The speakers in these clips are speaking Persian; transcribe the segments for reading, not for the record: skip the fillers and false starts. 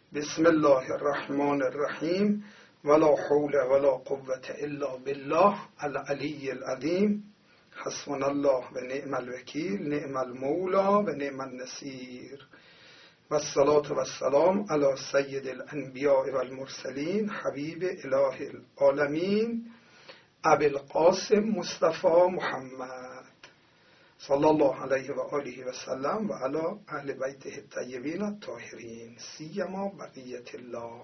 بسم الله الرحمن الرحیم ولا حول ولا قوة الا بالله العلی العظیم حسبنا الله و نعم الوکیل نعم المولا و نعم النصیر و الصلاة و السلام علی سید الانبیاء و المرسلین حبیب اله العالمین ابی القاسم مصطفی محمد صلی الله علیه و آله و سلم و علی اهل بیته الطیبین الطاهرین سیما بقیت الله.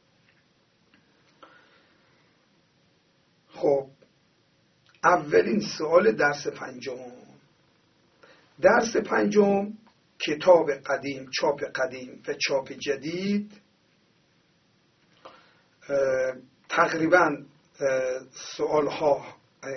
خب اولین سوال درس پنجم. درس پنجم کتاب قدیم، چاپ قدیم و چاپ جدید. تقریبا سوال ها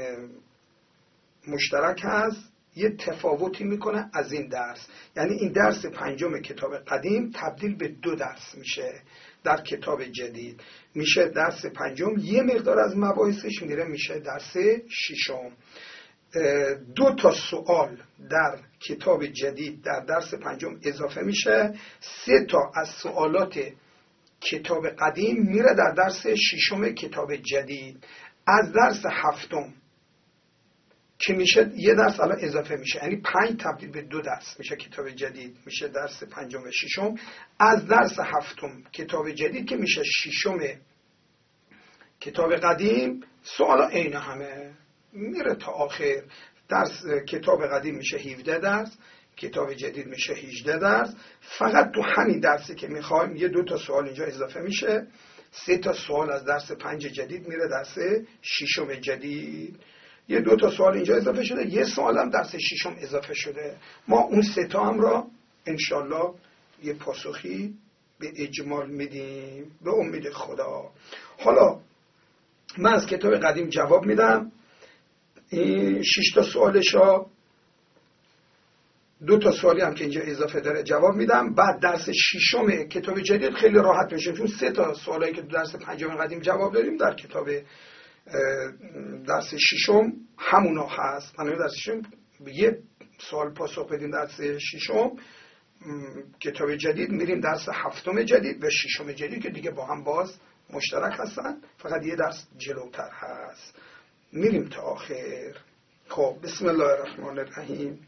مشترک هست، یه تفاوتی میکنه از این درس. یعنی این درس پنجم کتاب قدیم تبدیل به 2 درس میشه در کتاب جدید. میشه درس پنجم، یه مقدار از مباحثش میشه درس ششم. 2 تا سوال در کتاب جدید در درس پنجم اضافه میشه. 3 تا از سوالات کتاب قدیم میره در درس ششم کتاب جدید. از درس هفتم که میشه یه درس الان اضافه میشه، یعنی 5 تبدیل به 2 درس میشه کتاب جدید، میشه درس پنجم و ششم. از درس هفتم کتاب جدید که میشه ششم کتاب قدیم، سوالا عین همه میره تا آخر. درس کتاب قدیم میشه 17 درس، کتاب جدید میشه 18 درس. فقط تو همین درسی که میخوایم یه 2 تا سوال اینجا اضافه میشه. 3 تا سوال از درس 5 جدید میره درس ششم جدید. یه 2 تا سوال اینجا اضافه شده، یه سوال هم درس ششم اضافه شده. ما اون 3 تا هم را انشالله یه پاسخی به اجمال میدیم به امید خدا. حالا من از کتاب قدیم جواب میدم، این 6 تا سوالش ها، 2 تا سوالی هم که اینجا اضافه داره جواب میدم. بعد درس ششم کتاب جدید خیلی راحت میشه، چون 3 تا سوالی که درس پنجم قدیم جواب دادیم در کتاب درس ششم همونا هست. من درس ششم یه سوال پاسخ بدیم درس ششم کتاب جدید، میریم درس هفتم جدید و ششم جدید که دیگه با هم باز مشترک هستن، فقط یه درس جلوتر هست، میریم تا آخر. خب بسم الله الرحمن الرحیم.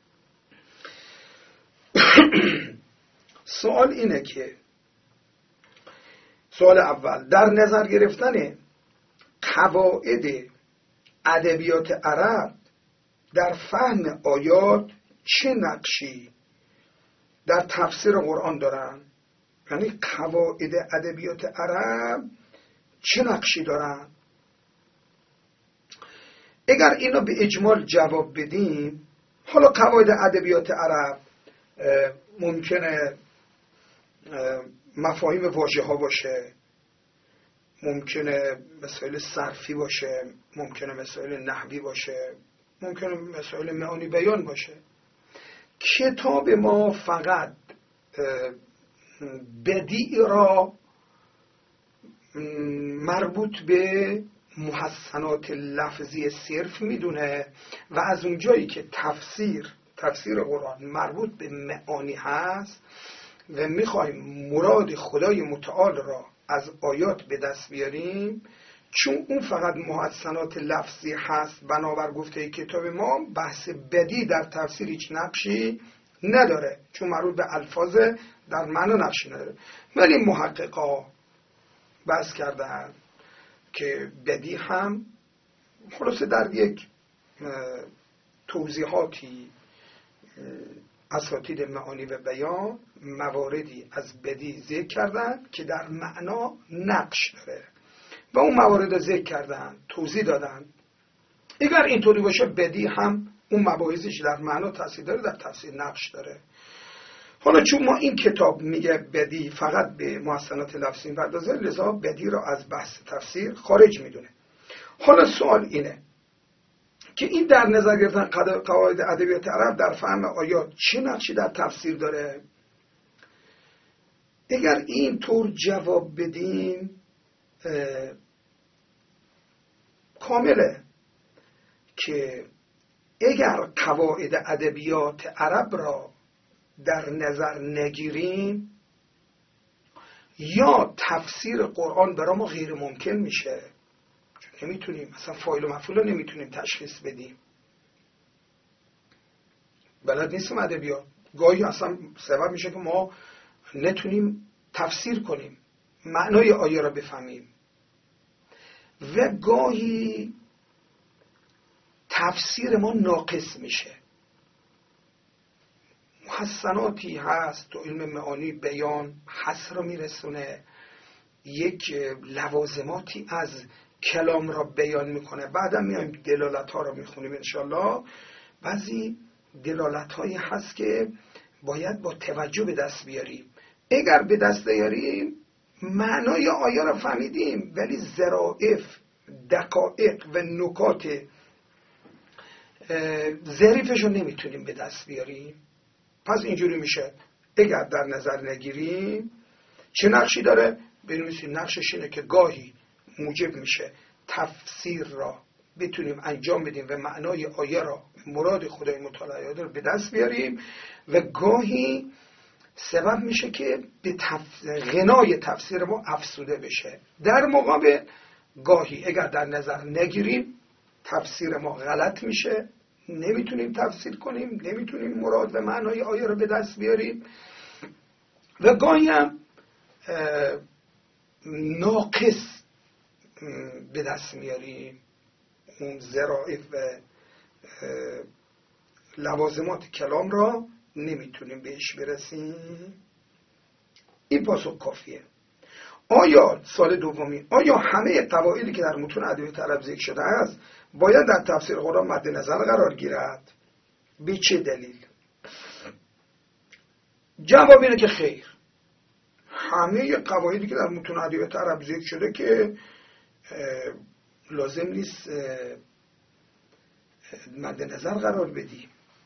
سوال اینه که سوال اول، در نظر گرفتن قواعد ادبیات عرب در فهم آیات چه نقشی در تفسیر قرآن دارن؟ یعنی قواعد ادبیات عرب چه نقشی دارن؟ اگر اینو به اجمال جواب بدیم، حالا قواعد ادبیات عرب ممکنه مفاهیم واژه ها باشه، ممکنه مسائل صرفی باشه، ممکنه مسائل نحوی باشه، ممکنه مسائل معانی بیان باشه. کتاب ما فقط بدیع را مربوط به محسنات لفظی صرف میدونه و از اونجایی که تفسیر قرآن مربوط به معانی هست و میخوایم مراد خدای متعال را از آیات به دست بیاریم، چون اون فقط محسنات لفظی هست، بنابر گفته کتاب ما بحث بدی در تفسیر هیچ نقشی نداره، چون مربوط به الفاظ در معنا نقشی نداره. ولی محققا بحث کردن که بدی هم خلاصه در یک توضیحاتی اساتید معانی و بیان مواردی از بدی ذکر کردن که در معنا نقش داره و اون موارد ذکر کردن، توضیح دادن. اگر اینطوری باشه بدی هم اون مباحثش در معنا تاثیر داره، در تفسیر نقش داره. حالا چون ما این کتاب میگه بدی فقط به محسنات لفظی میپردازه، لذا بدی را از بحث تفسیر خارج میدونه. حالا سوال اینه که این در نظر گرفتن قواعد ادبیات عرب در فهم آیات چه نقشی در تفسیر داره؟ اگر این طور جواب بدیم کامله که اگر قواعد ادبیات عرب را در نظر نگیریم، یا تفسیر قرآن برای ما غیر ممکن میشه، چون نمیتونیم اصلا فاعل و مفعول رو نمیتونیم تشخیص بدیم، بلد نیستیم ادبیات. گاهی اصلا سبب میشه که ما نتونیم تفسیر کنیم، معنای آیه را بفهمیم، و گاهی تفسیر ما ناقص میشه. محسناتی هست تو علم معانی، بیان حس را میرسونه، یک لوازماتی از کلام را بیان میکنه. بعدا میایم دلالت ها را میخونیم انشالله. بعضی دلالت هایی هست که باید با توجه به دست بیاریم. اگر به دست بیاریم معنای آیه را فهمیدیم، ولی ظرافت، دقایق و نکات ظریفش رو نمیتونیم به دست بیاریم. پس اینجوری میشه اگر در نظر نگیریم چه نقشی داره. بنویسیم نقشش اینه که گاهی موجب میشه تفسیر را بتونیم انجام بدیم و معنای آیه را، مراد خدای متعال را به دست بیاریم، و گاهی سبب میشه که به غنای تفسیر ما افسوده بشه. در مقابل گاهی اگر در نظر نگیریم تفسیر ما غلط میشه، نمیتونیم تفسیر کنیم، نمیتونیم مراد و معنای آیه را به دست بیاریم، و گاهی هم ناقص به دست میاریم، اون ظرافت و لوازمات کلام را نمیتونیم بهش برسیم. این پاسخ کافیه. آیا سال دومی، آیا همه قواعدی که در متون ادبیات عرب ذکر شده است باید در تفسیر قرآن مد نظر قرار گیرد؟ به چه دلیل؟ جواب اینه که خیر. همه قواعدی که در متون ادبیات عرب ذکر شده که لازم نیست مد نظر قرار بدیم.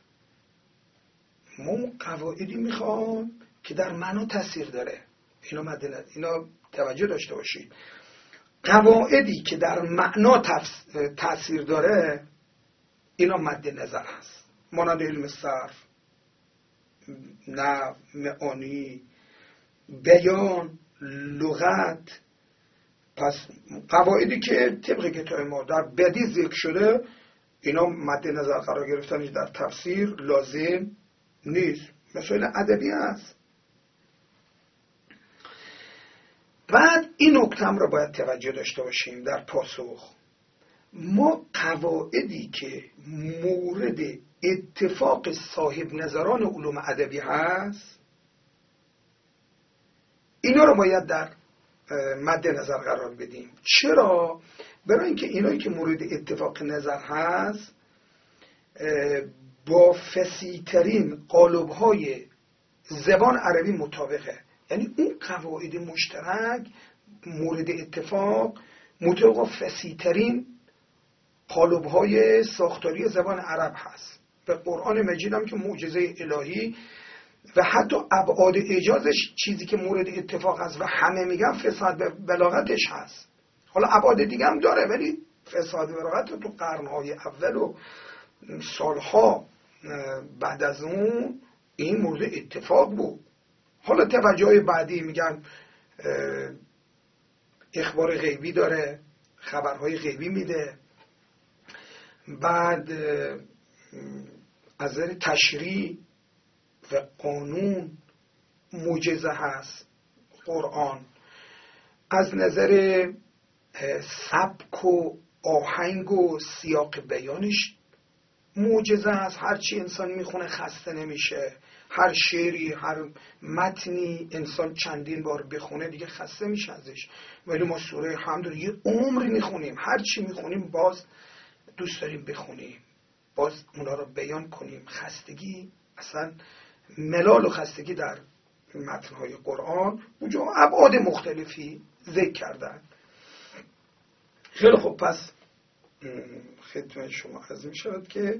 ما قواعدی میخوام که در معنا تاثیر داره. اینا توجه داشته باشید. قواعدی که در معنا تاثیر داره اینا مد نظر هست، مانند علم صرف، نحو، معانی، بیان، لغت. پس قواعدی که طبق کتاب ما در بدیع ذکر شده اینا مد نظر قرار گرفتنش در تفسیر لازم نیست، مسائل ادبی است. بعد این نکته را باید توجه داشته باشیم در پاسخ. ما قواعدی که مورد اتفاق صاحب نظران علوم ادبی هست اینا رو باید در مد نظر قرار بدیم. چرا؟ برای اینکه اینایی که مورد اتفاق نظر هست با فصیح‌ترین قالب‌های زبان عربی مطابقه. یعنی اون قواعد مشترک مورد اتفاق مطابق فصیح‌ترین قالب‌های ساختاری زبان عرب هست. به قرآن مجید هم که معجزه الهی و حتی ابعاد اعجازش چیزی که مورد اتفاق است و همه میگن فصاحت و بلاغتش هست. حالا ابعاد دیگه هم داره، ولی فصاحت و بلاغت تو قرن‌های اول و سالها بعد از اون این مورد اتفاق بود. حالا توجه بعدی میگن اخبار غیبی داره، خبرهای غیبی میده. بعد از نظر تشریع و قانون معجزه هست قرآن، از نظر سبک و آهنگ و سیاق بیانش معجزه هست. هرچی انسان میخونه خسته نمیشه، هر شعری، هر متنی انسان چندین بار بخونه دیگه خسته میشه ازش. ولی ما سوره حمد رو یه عمری میخونیم، هرچی میخونیم باز دوست داریم بخونیم، باز اونا رو بیان کنیم. خستگی، اصلا ملال و خستگی در متنهای قرآن اونجا ابعاد مختلفی ذکر کردن. خیلی خوب، پس خدمت شما عرض می شود که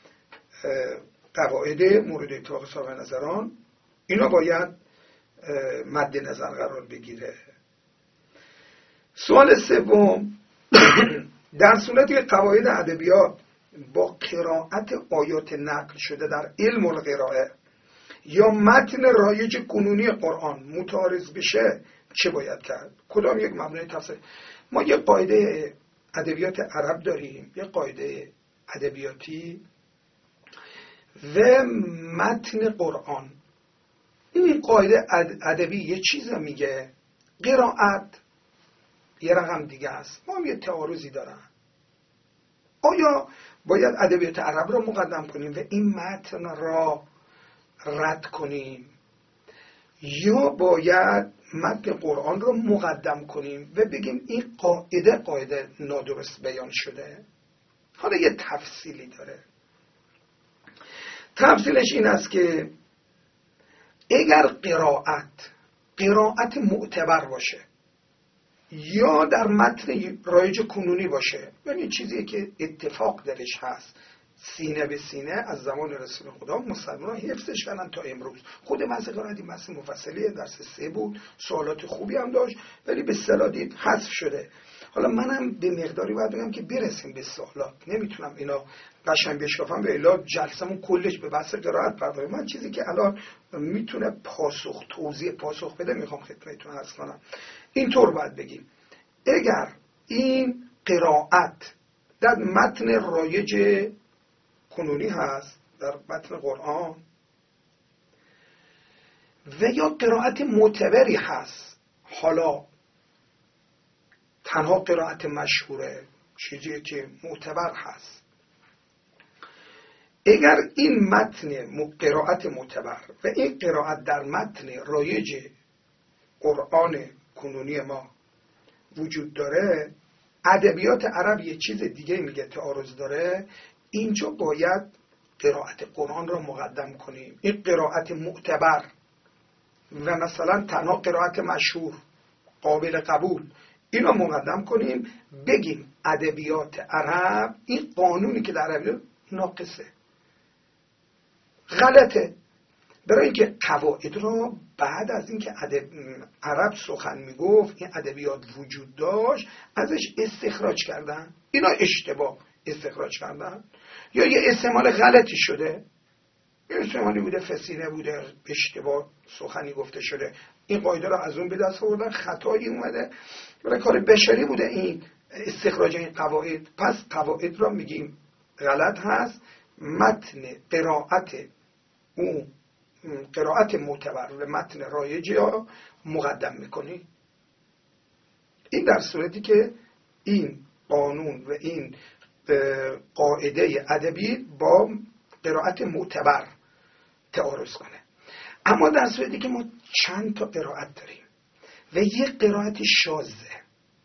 قواعد مورد اتفاق صاحب نظران اینا باید مد نظر قرار بگیره. سوال سوم، در صورتی که قواعد ادبیات با قرائت آیات نقل شده در علم القراءه یا متن رایج کنونی قرآن متعارض بشه چه باید کرد؟ کدام یک مبنای تفسیر؟ ما یه قاعده ادبیات عرب داریم، یه قاعده ادبیاتی و متن قرآن. این قاعده ادبی یه چیز میگه، قرائت یه رقم دیگه است. ما هم یه تعارضی دارن. آیا باید ادبیات عرب را مقدم کنیم و این متن را رد کنیم، یا باید متن قرآن را مقدم کنیم و بگیم این قاعده نادرست بیان شده؟ حالا یه تفصیلی داره. تفصیلش این است که اگر قرائت معتبر باشه یا در متن رایج کنونی باشه، یعنی چیزی که اتفاق درش هست، سینه به سینه از زمان رسول خدا مسلمان حفظش کردن تا امروز. خود بحث قرائت این بحث مفصلیه، درس 3 بود، سوالات خوبی هم داشت، ولی به اصطلاح دید حذف شده. حالا منم به مقداری باید بگم که برسیم به سوالات، نمیتونم اینا قشنگ بشکافم به الا جلسمون کلش به بحث قرائت پردازیم. من چیزی که الان میتونه توضیح پاسخ بده میخوام خدمتتون عرض کنم. اینطور باید بگیم اگر این قرائت در متن رایج کنونی هست، در متن قرآن، و یا قرائت معتبری هست، حالا تنها قرائت مشهوره، چیزی که معتبر هست، اگر این متن قرائت معتبر و این قرائت در متن رایج قرآن کنونی ما وجود داره، ادبیات عرب یه چیز دیگه میگه تعارض داره، اینجا باید قرائت قرآن را مقدم کنیم. این قرائت معتبر و مثلا تنها قرائت مشهور قابل قبول اینو مقدم کنیم، بگیم ادبیات عرب این قانونی که در ادبیات ناقصه، غلطه. برای اینکه قواعد را بعد از اینکه عرب سخن میگفت، این ادبیات وجود داشت، ازش استخراج کردن. اینا اشتباه استخراج کردن یا یه استعمال غلطی شده، یه استعمالی بوده فسینه بوده، اشتباه سخنی گفته شده، این قاعده را از اون به دست آوردن، خطایی اومده، برای کار بشری بوده این استخراج این قواعد. پس قواعد را میگیم غلط هست، متن قرائت معتبر و متن رایجی ها مقدم میکنی. این در صورتی که این قانون و این قاعده ادبی با قرائت معتبر تعارض کنه. اما در صورتی که ما چند تا قرائت داریم و یک قرائت شاذه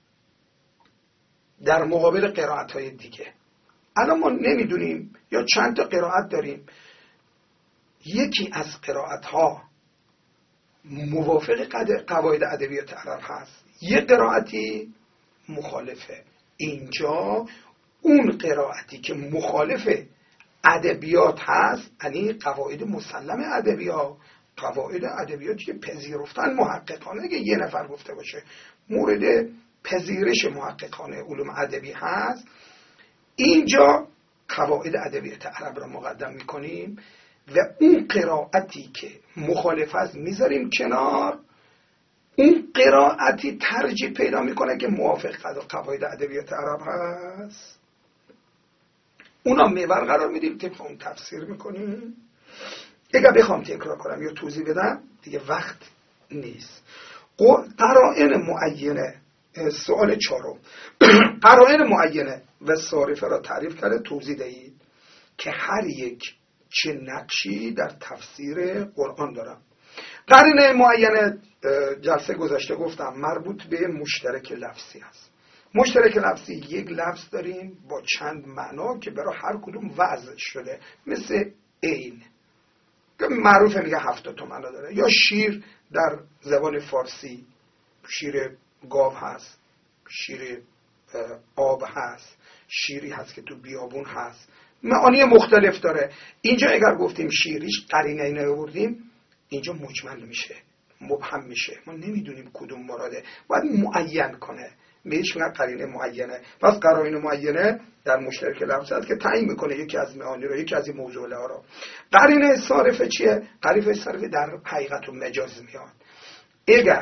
در مقابل قرائت های دیگه، الان ما نمیدونیم، یا چند تا قرائت داریم، یکی از قرائت ها موافق قواعد ادبیات عرب هست، یک قرائتی مخالفه. اینجا اون قرائتی که مخالف ادبیات هست، یعنی قواعد مسلم ادبیات، قواعد ادبیاتی که پذیرفتن محققانه، اگه یه نفر گفته باشه مورد پذیرش محققانه علوم ادبی هست، اینجا قواعد ادبیات عرب را مقدم میکنیم و اون قرائتی که مخالف است میذاریم کنار، اون قرائتی ترجیح پیدا میکنه که موافق قواعد ادبیات عرب هست، اونا محور قرار میدیم، طبق اون تفسیر میکنیم. اگر بخوام تکرار کنم یا توضیح بدم دیگه وقت نیست. قرائن معینه، سوال 4، قرائن معینه و صارفه را تعریف کرده، توضیح دهید که هر یک چه نقشی در تفسیر قرآن دارن. قرینه معینه جلسه گذشته گفتم مربوط به مشترک لفظی است. مشترک لفظی یک لفظ داریم با چند معنا که برای هر کدوم وضع شده، مثل عین که معروفه میگه 70 تا معنا داره، یا شیر در زبان فارسی شیر گاو هست، شیر آب هست، شیری هست که تو بیابون هست، معانی مختلف داره. اینجا اگر گفتیم شیریش قرینه نیاوردیم، اینجا مجمل میشه، مبهم میشه، ما نمیدونیم کدوم مراده، باید معین کنه، بهش میگن قرینه معینه. پس قرائن معینه در مشترک لفظ هست که تعیین میکنه یکی از معانی رو، یکی از این موضوع ها رو. قرینه صارفه چیه؟ قرینه صارفه در حقیقت و مجاز میاد. اگر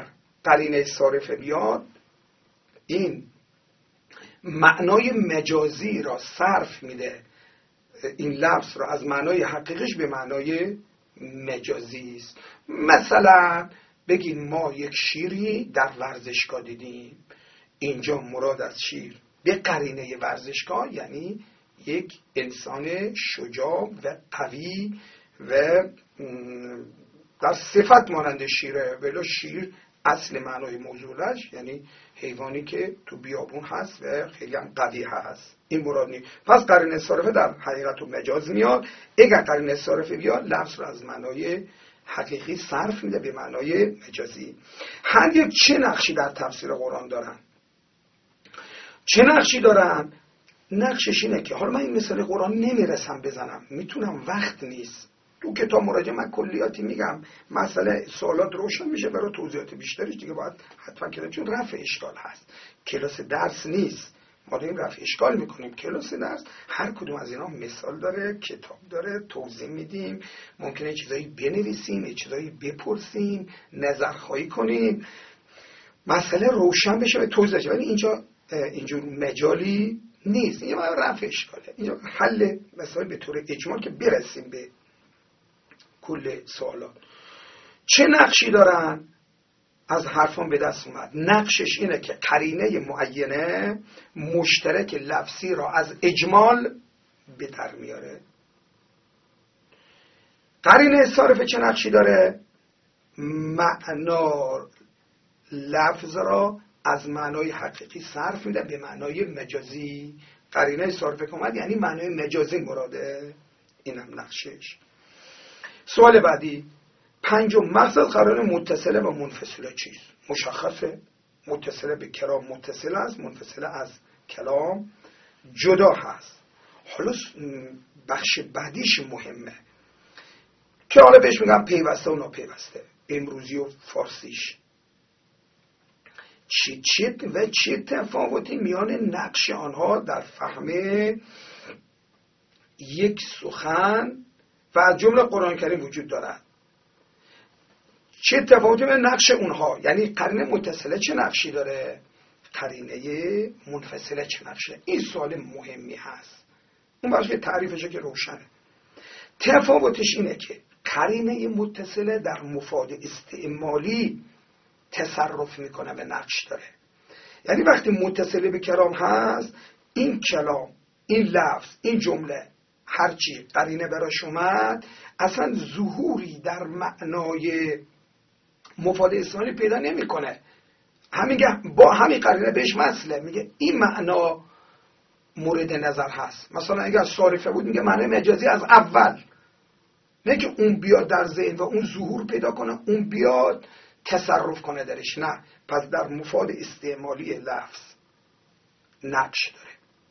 قرینه صارفه بیاد، این معنای مجازی را صرف میده، این لفظ را از معنای حقیقیش به معنای مجازی است. مثلا بگیم ما یک شیری در ورزشگاه دیدیم، اینجا مراد از شیر به قرینه ورزشگاه یعنی یک انسان شجاع و قوی و در صفت مانند شیره، ولی شیر اصل معنای موضوعش یعنی حیوانی که تو بیابون هست و خیلی هم قوی هست، این مراد نیست. پس قرینه صارفه در حقیقت و مجاز میاد. اگر قرینه صارفه بیاد لفظ رو از معنای حقیقی صرف میده به معنای مجازی. هر یک چه نقشی در تفسیر قرآن دارن؟ چه نقشی دارن؟ نقشش اینه که حالا من این مثال قرآن نمیرسم بزنم، میتونم، وقت نیست. تو کتاب مراجعه من کلیاتی میگم، مسئله سوالات روشن میشه، برای توضیحات بیشترش دیگه باید حتما که چون رفع اشکال هست، کلاس درس نیست، ما داریم رفع اشکال میکنیم. کلاس درس هر کدوم از اینا مثال داره، کتاب داره، توضیح میدیم، ممکنه چیزایی بنویسیم، چیزایی بپرسیم، نظرخواهی کنیم، مسئله روشن بشه و توضیح بشه. ولی اینجا اینجور مجالی نیست، اینجا رفع اشکاله، اینجا حل مسائل به طور اجمال که برسیم به کل سوالات. چه نقشی دارن؟ از حرفان به دست اومد. نقشش اینه که قرینه معینه مشترک لفظی را از اجمال به در میاره. قرینه صارفه چه نقشی داره؟ معنا لفظ را از معنای حقیقی صرف میده به معنای مجازی. قرینه صارفه که اومد یعنی معنای مجازی مراده، اینم نقشش. سوال بعدی، پنجم، مقصد قرار متصله و منفصله چیست؟ مشخصه، متصله به کلام متصله است، منفصله از کلام جدا هست. حالا بخش بعدیش مهمه که حالا بهش میگم پیوسته و ناپیوسته، امروزی و فارسیش. چه تفاوتی میان نقش آنها در فهم یک سخن و از جمله قرآن کریم وجود دارد؟ چه تفاوتی میان نقش اونها، یعنی قرینه متصله چه نقشی داره، قرینه منفصله چه نقشه؟ این سوال مهمی هست. اون بخش تعریفشه که روشنه. تفاوتش اینه که قرینه متصله در مفاد استعمالی تصرف میکنه و نقش داره. یعنی وقتی متصله به کلام هست، این کلام، این لفظ، این جمله، هرچی قرینه براش اومد اصلا ظهوری در معنای مفاد استعمالی پیدا نمیکنه. همینگه با همین قرینه بهش مثله، میگه این معنا مورد نظر هست. مثلا اگر صارفه بود میگه معنای مجازی از اول، نه که اون بیاد در ذهن و اون ظهور پیدا کنه، اون بیاد تصرف کنه درش، نه. پس در مفاد استعمالی لفظ نقش داره.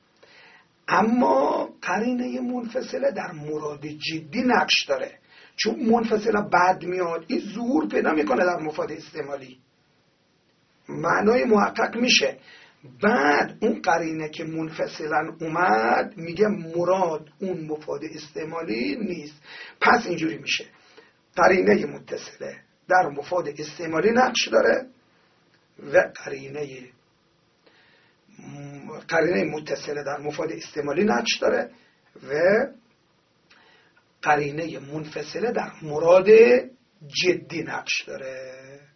اما قرینه منفصله در مراد جدی نقش داره، چون منفصله بعد میاد، این ظهور پیدا میکنه در مفاد استعمالی، معنای محقق میشه. بعد اون قرینه که منفصلا اومد میگه مراد اون مفاد استعمالی نیست. پس اینجوری میشه قرینه متصله در مفاد استعمالی نقش داره و قرینه متصله در مفاد استعمالی نقش داره و قرینه منفصله در مراد جدی نقش داره.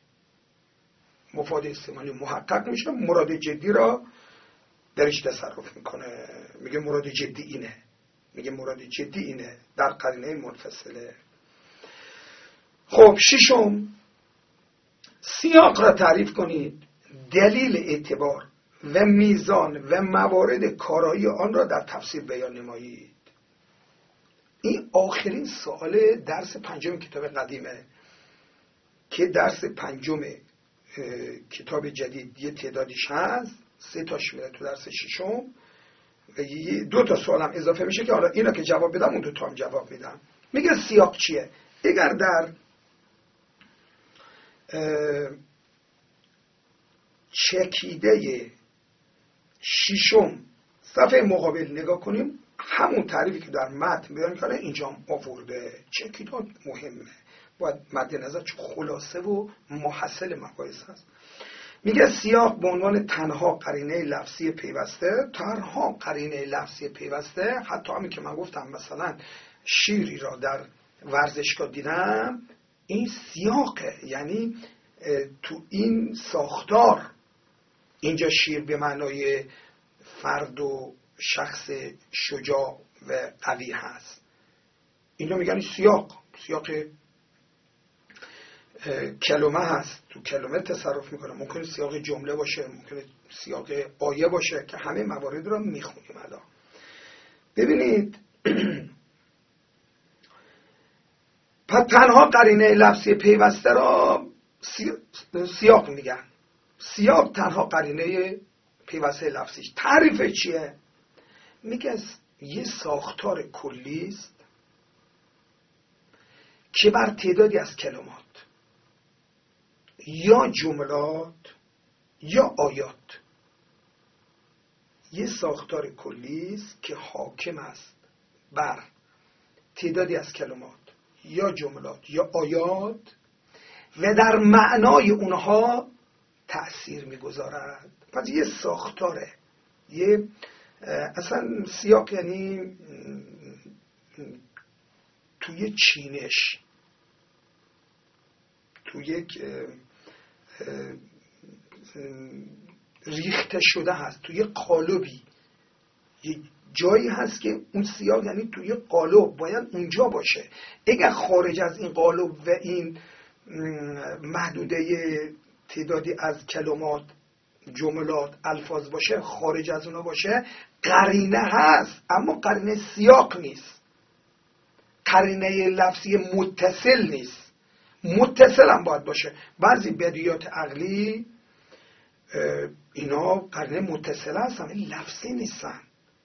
مفاد استعمالی محقق میشه، مراد جدی را درش تصرف میکنه، میگه مراد جدی اینه، میگه مراد جدی اینه در قرینه منفصله. خب ششم، سیاق را تعریف کنید، دلیل اعتبار و میزان و موارد کارایی آن را در تفسیر بیان نمایید. این آخرین سوال درس پنجم کتاب قدیمه که درس پنجم کتاب جدید یه تعدادیش هست، 3 تاش میره تو درس ششم و 2 تا سوالم اضافه میشه که حالا اینا که جواب بدم اون 2 تا هم جواب میدم. میگه سیاق چیه؟ اگر در چکیده ششم صفحه مقابل نگاه کنیم، همون تعریفی که در متن بیان کنه اینجا آورده. چکیدات مهمه، باید مد نظر، چون خلاصه و محصل مباحث هست. میگه سیاق به عنوان تنها قرینه لفظی پیوسته، تنها قرینه لفظی پیوسته. حتی همین که من گفتم مثلا شیری را در ورزشگاه دیدم، این سیاقه، یعنی تو این ساختار اینجا شیر به معنای فرد و شخص شجاع و قوی هست. اینو میگن سیاق کلمه هست، تو کلمه تصرف میکنه. ممکنه سیاق جمله باشه، ممکنه سیاق آیه باشه که همه موارد رو میخونیم الان. ببینید پس تنها قرینه لفظی پیوسته را سیاق میگن. سیاق تنها قرینه پیوسته لفظیش. تعریف چیه؟ میگه یه ساختار کلی است که بر تعدادی از کلمات یا جملات یا آیات، یه ساختار کلی است که حاکم است بر تعدادی از کلمات یا جملات یا آیات و در معنای اونها تأثیر میگذارد. پس یه ساختاره، یه اصلا سیاق یعنی توی چینش، تو یک ریخته شده هست، توی قالبی، یه جایی هست که اون سیاق یعنی توی قالب باید اونجا باشه. اگر خارج از این قالب و این محدوده تعدادی از کلمات، جملات، الفاظ باشه، خارج از اونا باشه، قرینه هست اما قرینه سیاق نیست، قرینه لفظی متصل نیست. متصل هم باید باشه. بعضی بدیهیات عقلی اینا قرینه متصل هستن، این لفظی نیستن.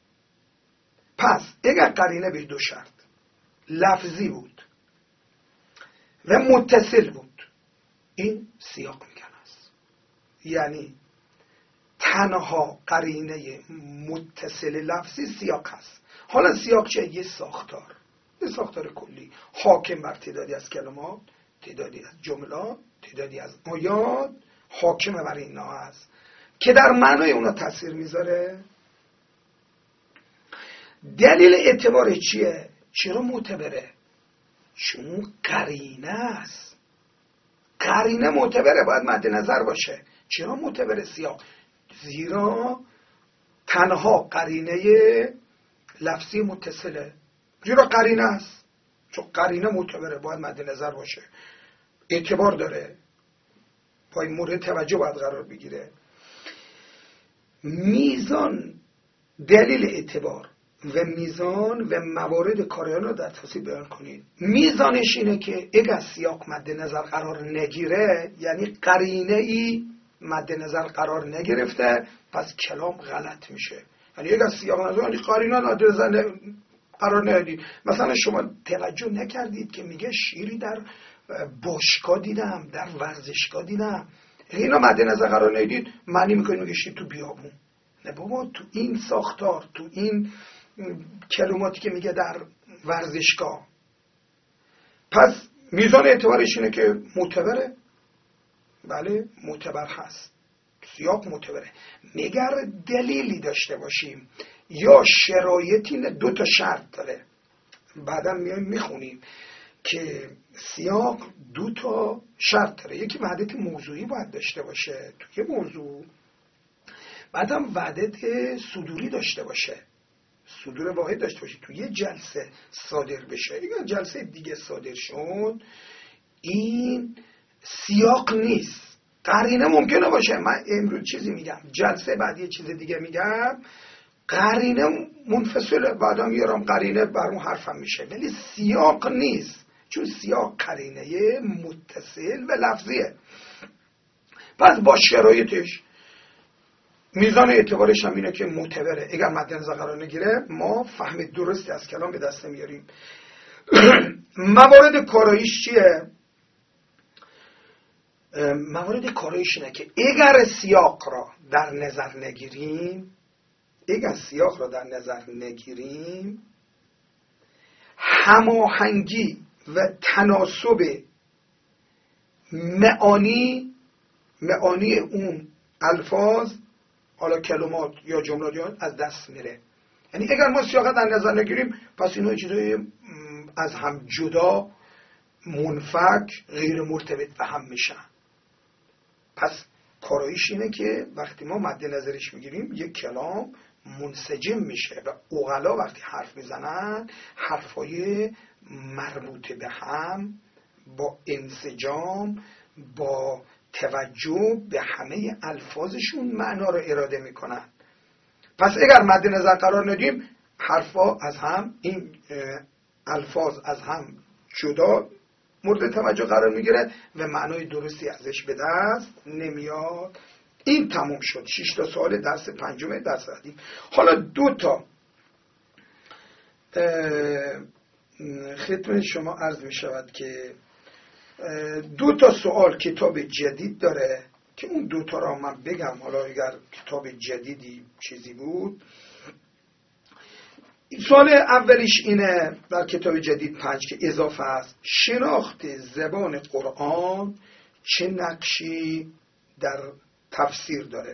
پس اگر قرینه به دو شرط، لفظی بود و متصل بود، این سیاق میگن است. یعنی تنها قرینه متصل لفظی سیاق هست. حالا سیاق چه؟ یه ساختار کلی حاکم بر تعدادی از کلمات، تعدادی از جملات، تعدادی از آیات، حاکم بر اینا هست که در معنای اونا تاثیر میذاره. دلیل اعتبار چیه؟ چرا معتبره؟ چون قرینه است. قرینه معتبره، باید مد نظر باشه. چرا معتبره سیاق؟ زیرا تنها قرینه لفظی متصله. زیرا قرینه است، چون قرینه معتبره، باید مد نظر باشه، اعتبار داره، باید مورد توجه باید قرار بگیره. میزان، دلیل اعتبار و میزان و موارد کاریان رو در تفصیل بیان کنید. میزانش اینه که اگر سیاق مد نظر قرار نگیره، یعنی قرینه ای مد نظر قرار نگرفته، پس کلام غلط میشه. یعنی اگر سیاق نظر، یعنی قرینه مد نظر قرار ندید. مثلا شما توجه نکردید که میگه شیری در باشگاه دیدم، در ورزشگاه دیدم، اینا مد نظر قرار ندید، معنی میکنید میگه شیر تو بیابون. نه بابا، تو این ساختار، تو این کلماتی که میگه در ورزشگاه. پس میزان اعتبارش اینه که معتبره. بله معتبر هست، سیاق معتبره. مگر دلیلی داشته باشیم یا شرایطی، دو تا شرط داره، بعدا میایم میخونیم که سیاق دو تا شرط داره. یکی وحدت موضوعی باید داشته باشه توی موضوع، بعدم وحدت صدوری داشته باشه، صدور واحد داشته باشه، توی یه جلسه صادر بشه. اگر جلسه دیگه صادر شد، این سیاق نیست. قرینه ممکنه باشه، من امروز چیزی میگم، جلسه بعد یه چیز دیگه میگم، قرینه منفصله، بعدا میارم قرینه بر اون حرفم میشه، ولی سیاق نیست، چون سیاق قرینه متصل و لفظیه. پس با شرایطش میزان اعتبارش هم اینه که معتبره. اگر مد نظر قرار نگیره، ما فهم درستی از کلام به دست نمیاریم. موارد کاراییش چیه؟ موارد کاراییش اینه که اگر سیاق را در نظر نگیریم، هماهنگی و تناسب معانی اون الفاظ، حالا کلمات یا جملات از دست میره. یعنی اگر ما سیاقت در نظر نگیریم پس اینا چیزای از هم جدا، منفک، غیر مرتبط به هم میشن. پس کاراییش اینه که وقتی ما مد نظرش میگیریم یک کلام منسجم میشه و عقلا وقتی حرف میزنن حرفای مربوط به هم با انسجام، با توجه به همه الفاظشون معنا رو اراده میکنن. پس اگر مد نظر قرار ندیم حرفا از هم، این الفاظ از هم جدا مورد توجه قرار میگیره و معنای درستی ازش به دست نمیاد. این تموم شد 6 تا سوال درس پنجم درس قدیم. حالا 2 تا خدمت شما عرض می شود که 2 تا سوال کتاب جدید داره که اون 2 تا را من بگم. حالا اگر کتاب جدیدی چیزی بود، سوال اولیش اینه در کتاب جدید 5 که اضافه است: شناخت زبان قرآن چه نقشی در تفسیر داره؟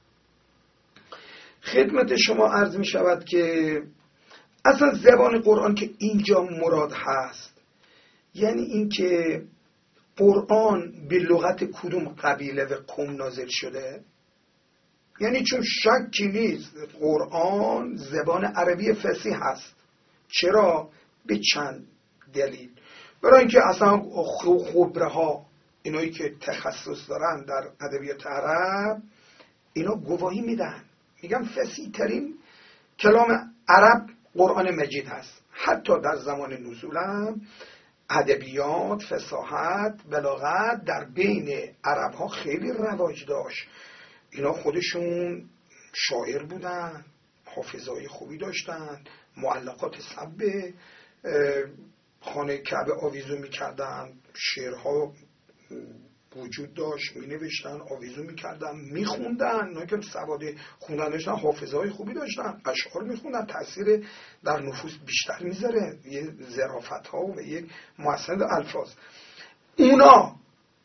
خدمت شما عرض می شود که اصلا زبان قرآن که اینجا مراد هست یعنی این که قرآن به لغت کدوم قبیله و قوم نازل شده. یعنی چون شکی نیست قرآن زبان عربی فصیح هست. چرا؟ به چند دلیل. برای اینکه اصلا خبره ها، اینایی که تخصص دارن در ادبیات عرب، اینا گواهی میدن، میگن فصیح ترین کلام عرب قرآن مجید هست. حتی در زمان نزولم ادبیات، فصاحت، بلاغت در بین عرب ها خیلی رواج داشت. اینا خودشون شاعر بودن، حافظای خوبی داشتن، معلقات سبه، خانه کعبه آویزو میکردن، شعرها وجود داشت، می نوشتن، آویزو میکردن، میخوندن. اینا که سواد خوندن داشتن، حافظهای خوبی داشتن، اشعار میخوندن، تاثیر در نفوس بیشتر میذاره، یه ظرافت ها و یک محسن الفاظ. اونا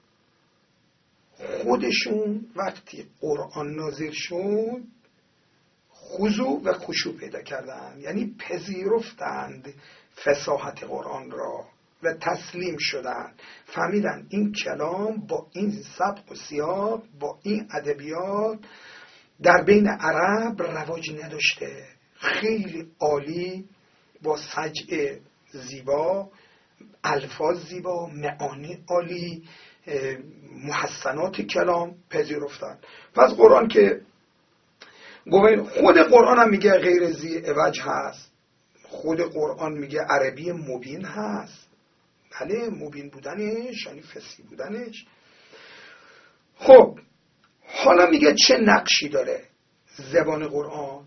خودشون وقتی قرآن نازل شد خضوع و خشوع پیدا کردن، یعنی پذیرفتند فصاحت قرآن را و تسلیم شدن، فهمیدن این کلام با این سبق و سیاق، با این ادبیات در بین عرب رواج نداشته. خیلی عالی، با سجع زیبا، الفاظ زیبا، معانی عالی، محسنات کلام پذیرفتن. پس قرآن که خود قرآن هم میگه غیر ذی عوج هست، خود قرآن میگه عربی مبین هست. بله، مبین بودنش یعنی فصیح بودنش. خب حالا میگه چه نقشی داره زبان قرآن؟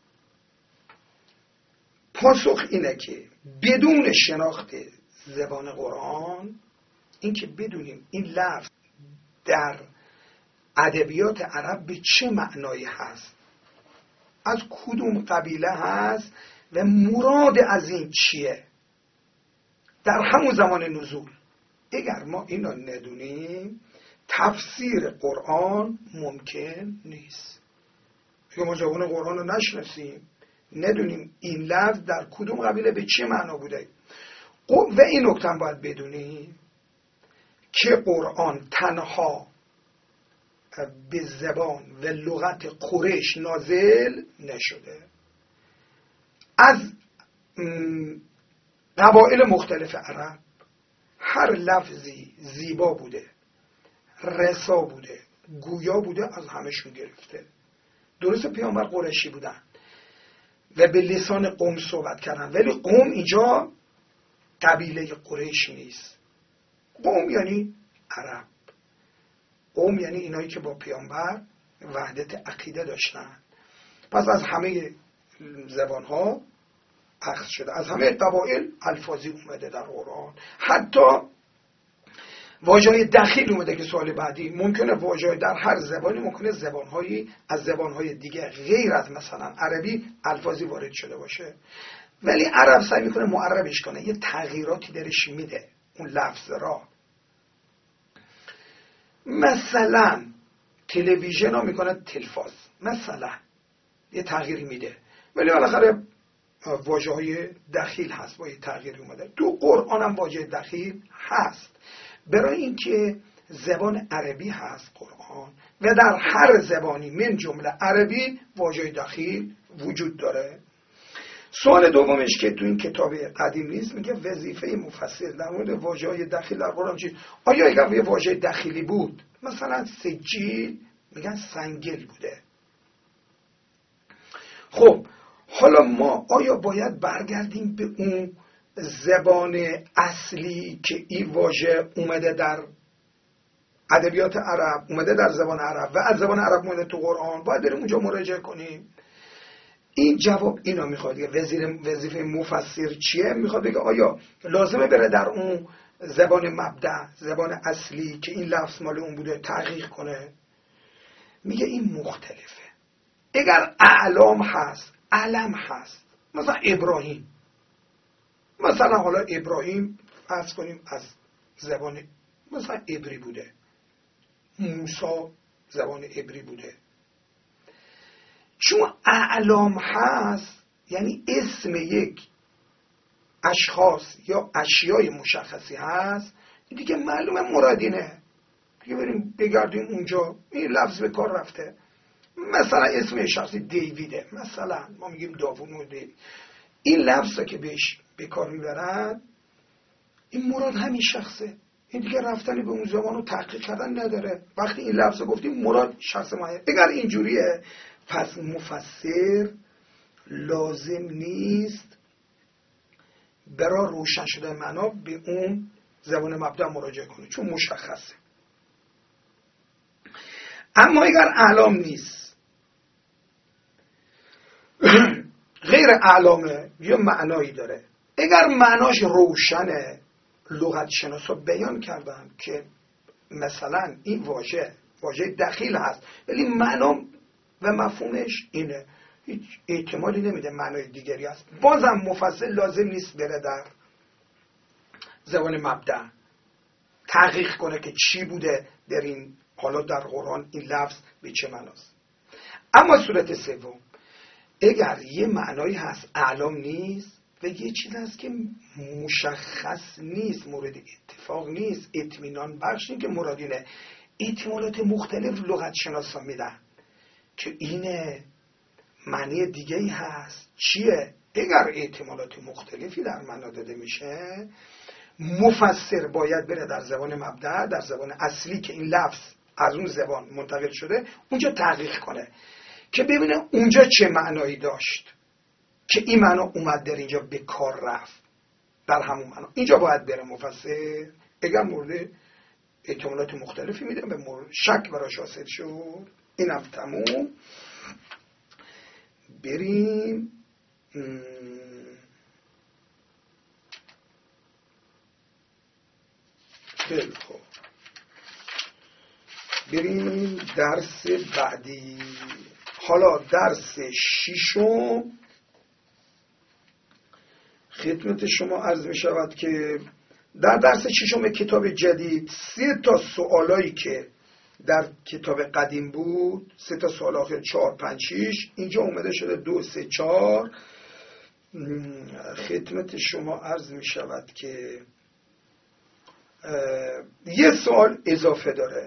پاسخ اینه که بدون شناخت زبان قرآن، این که بدونیم این لفظ در ادبیات عرب به چه معنایی هست، از کدوم قبیله هست و مراد از این چیه در همون زمان نزول، اگر ما اینا ندونیم تفسیر قرآن ممکن نیست. اگر ما زبان قرآن رو نشناسیم، ندونیم این لفظ در کدوم قبیله به چه معنا بوده. و این نکته هم باید بدونیم که قرآن تنها به زبان و لغت قریش نازل نشده. از قبایل مختلف عرب هر لفظی زیبا بوده، رسا بوده، گویا بوده، از همشون گرفته. درست پیامبر قریشی بودن و به لسان قوم صحبت کردن، ولی قوم اینجا قبیله قریش نیست. قوم یعنی عرب، قوم یعنی اینایی که با پیامبر وحدت عقیده داشتن. پس از همه زبانها اخذ شده، از همه قبایل الفاظی اومده در قرآن. حتی واژه‌های دخیل اومده که سوال بعدی ممکنه واژه‌های در هر زبانی، ممکنه زبان‌هایی از زبان‌های دیگه غیر از مثلا عربی الفاظی وارد شده باشه، ولی عرب سعی میکنه معربش کنه، یه تغییراتی درش میده اون لفظ را. مثلا تلویزیون ها میکنه تلفاز، مثلا یه تغییری میده، ولی بالاخره واژه های دخیل هست با یه تغییری اومده. تو قرآن هم واژه دخیل هست، برای اینکه زبان عربی هست قرآن و در هر زبانی من جمله عربی واژه دخیل وجود داره. سوال دومش که تو این کتاب قدیم نیست، میگه وظیفه مفسر در مورد واژه‌های دخیل در قرآن چیه؟ آیا اگر یه واژه دخیلی بود، مثلا سجیل میگن سنگل بوده. خب حالا ما آیا باید برگردیم به اون زبان اصلی که این واژه اومده در ادبیات عرب، اومده در زبان عرب و از زبان عرب اومده تو قرآن، باید بریم اونجا مراجعه کنیم؟ این جواب اینا میخواد که وظیفه مفسر چیه؟ میخواد بگه آیا لازمه بره در اون زبان مبدأ، زبان اصلی که این لفظ مال اون بوده تحقیق کنه؟ میگه این مختلفه. اگر اعلام هست، علم هست، مثلا ابراهیم، مثلا حالا ابراهیم فرض کنیم از زبان مثلا عبری بوده، موسی زبان عبری بوده، چون اعلام هست یعنی اسم یک اشخاص یا اشیای مشخصی هست، دیگه معلومه مرادینه، دیگه بریم بگردیم اونجا این لفظ به کار رفته. مثلا اسم شخصی دیویده، مثلا ما میگیم داوود و دیوید، این لفظه که بهش به کار میبرن این مراد همین شخصه، این دیگه رفتنی به اون زمان رو تحقیق کردن نداره. وقتی این لفظ رو گفتیم مراد شخص معین. اگر اینجوریه پس مفسر لازم نیست برای روشن شده معنا به اون زبان مبدأ مراجعه کنه چون مشخصه. اما اگر اعلام نیست، غیر اعلامه، یه معنایی داره، اگر معناش روشنه، لغت شناسا بیان کردن که مثلا این واژه دخیل هست ولی معنا و مفهومش اینه، هیچ احتمالی نمیده معنای دیگری هست، بازم مفصل لازم نیست بره در زبان مبدأ تحقیق کنه که چی بوده در این، حالا در قرآن این لفظ به چه معناست. اما صورت سوم، اگر یه معنایی هست اعلام نیست و یه چیز هست که مشخص نیست، مورد اتفاق نیست، اطمینان بخش نیست که مرادینه، احتمالات مختلف لغت شناسا میدن که اینه، معنی دیگه‌ای هست، چیه؟ اگر احتمالات مختلفی در معنا داده میشه، مفسر باید بره در زبان مبدأ، در زبان اصلی که این لفظ از اون زبان منتقل شده، اونجا تحقیق کنه که ببینه اونجا چه معنایی داشت که این معنا اومد در اینجا به کار رفت، در همون معنا اینجا باید بره مفسر. اگر مورد احتمالات مختلفی میده به مورد شک براش حاصل شد، اینم تموم. بریم بریم درس بعدی. حالا درس ششم خدمت شما عرض می شود که در درس ششم کتاب جدید 3 تا سوالایی که در کتاب قدیم بود، 3 تا سوال آخر 4 5 6 اینجا اومده شده 2 3 4. خدمت شما عرض می شود که یه سوال اضافه داره،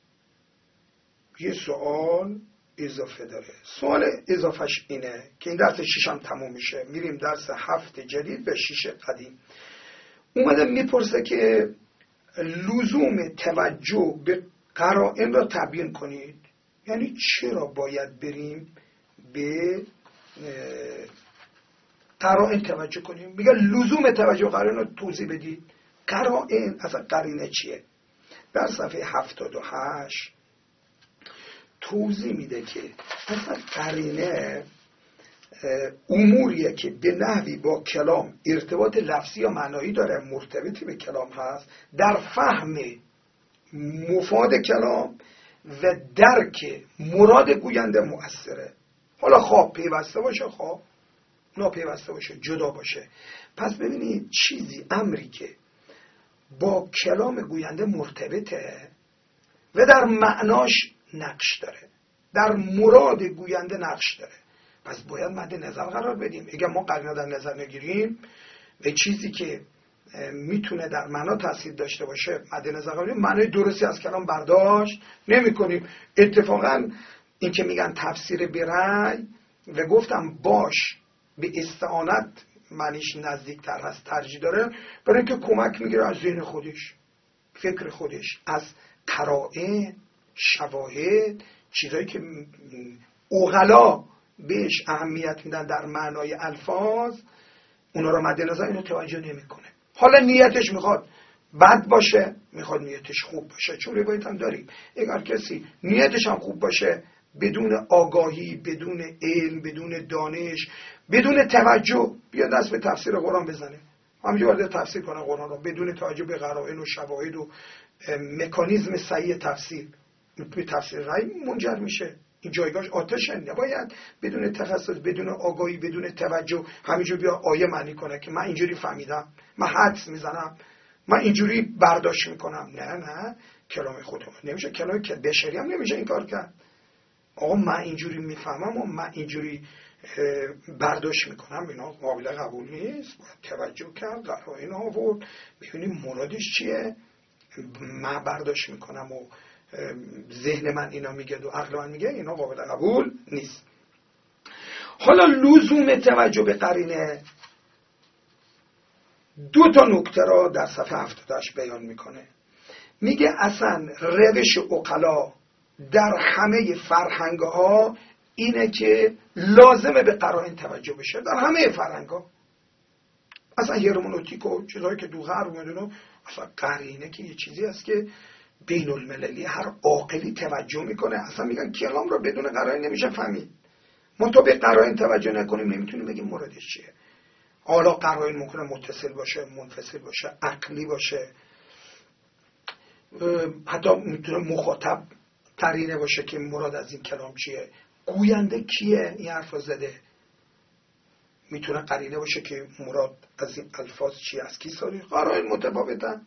یه سوال اضافه داره. سوال اضافهش اینه که این درس 6 هم تموم میشه، میریم درس 7 جدید به 6 قدیم. اومده میپرسه که لزوم توجه به قرائن را تبیین کنید، یعنی چرا باید بریم به قرائن توجه کنیم؟ میگه لزوم توجه به قرائن رو توضیح بدید. قرائن اصلا قرینه چیه؟ در صفحه 78 توضیح میده که اصلا قرینه اموریه که به نحوی با کلام ارتباط لفظی یا معنایی داره، مرتبطی به کلام هست، در فهم مفاد کلام و درک مراد گوینده مؤثره. حالا خواه پیوسته باشه، خواه ناپیوسته باشه، جدا باشه. پس ببینید چیزی، امری که با کلام گوینده مرتبطه و در معناش نقش داره، در مراد گوینده نقش داره. پس باید مد نظر قرار بدیم. اگر ما قرینه در نظر نگیریم و چیزی که میتونه در معنا تاثیر داشته باشه مد نظر قرار بدیم، معنای درستی از کلام برداشت نمی کنیم. اتفاقا این که میگن تفسیر برای و گفتم باش به استعانت معنیش نزدیکتر هست، ترجیح داره، برای اینکه کمک میگیره از ذهن خودش، فکر خودش، از قرائن، شواهد، چیزایی که عقلا بهش اهمیت میدن در معنای الفاظ، اونا رو مد نظر اینو توجه نمیکنه. حالا نیتش میخواد بد باشه، میخواد نیتش خوب باشه، چون روایت هم داریم اگر کسی نیتش هم خوب باشه، بدون آگاهی، بدون علم، بدون دانش، بدون توجه، بیا دست به تفسیر قرآن بزنه، همینجور وارد تفسیر کنه قرآن رو بدون توجه به قرائن و شواهد و مکانیزم صحیح تفسیر، به تفسیر رأی منجر میشه. این جایگاهش آتشه. نباید بدون تخصص، بدون آگاهی، بدون توجه همینجور بیا آیه معنی کنه که من اینجوری فهمیدم، من حدس میزنم، من اینجوری برداشت میکنم. نه کلام خودم نمیشه، کلام که بشری هم نمیشه این کار کرد. آقا من اینجوری میفهمم و من اینجوری برداشت میکنم، اینا قابل قبول نیست. باید توجه کرد، قرائن آورد، ببینیم مرادش چیه. من برداشت میکنم و ذهن من اینا میگه و عقل من میگه، اینا قابل قبول نیست. حالا لزوم توجه به قرینه دو تا نکته را در صفحه 78 بیان میکنه. میگه اصلا روش عقلا در همه فرهنگ‌ها اینه که لازمه به قرائن توجه بشه، در همه فرهنگ‌ها. اصلا هرمنوتیک و چیزایی که دو غرب میدونن، اصلا قرینه که یه چیزی هست که بین المللی هر عاقلی توجه میکنه. اصلا میگن کلام رو بدون قرائن نمیشه فهمید. ما تا به قرائن توجه نکنیم نمیتونیم بگیم موردش چیه. حالا قرائن ممکنه متصل باشه، منفصل باشه، عقلی باشه، حتی میتونه مخاطب قرینه باشه که مراد از این کلام چیه، گوینده کیه این حرف زده، میتونه قرینه باشه که مراد از این الفاظ چیه، از کی ساری. قرائن متفاوتن.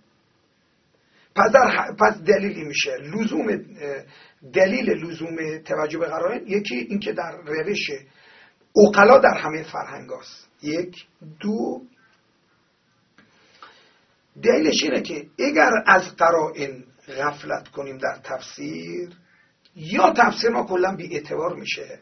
پس دلیلی میشه دلیل لزوم توجه به قرائن، یکی این که در روش عقلا در همه فرهنگ هست. یک. دو، دلیلش اینه که اگر از قرائن غفلت کنیم در تفسیر، یا تفسیر ما کلا بی اعتبار میشه،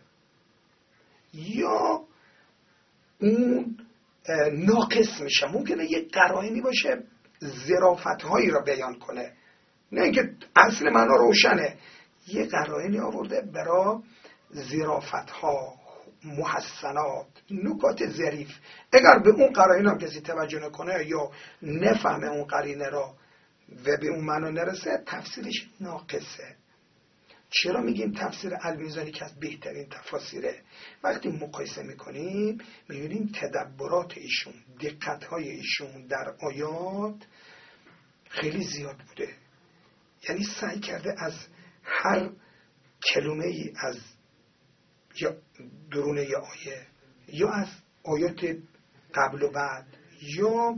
یا اون ناقص میشه. ممکنه یک قرائنی باشه ظرافت‌هایی را بیان کنه، نه اینکه اصل معنا روشنه. یه قرائنی آورده برای ظرافت‌ها، محسنات، نکات ظریف. اگر به اون قرائن هم کسی توجه نکنه یا نفهمه اون قرینه را و به اون معنا نرسه، تفسیرش ناقصه. چرا میگیم تفسیر المیزانی که از بهترین تفاسیره؟ وقتی مقایسه میکنیم میبینیم تدبرات ایشون، دقت‌های ایشون در آیات خیلی زیاد بوده. یعنی سعی کرده از هر کلمه ای از یا درون یا آیه، یا از آیات قبل و بعد، یا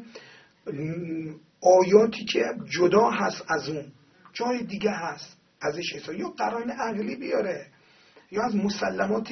آیاتی که جدا هست از اون، جای دیگه هست، ازش حساب، یا قرائن عقلی بیاره، یا از مسلمات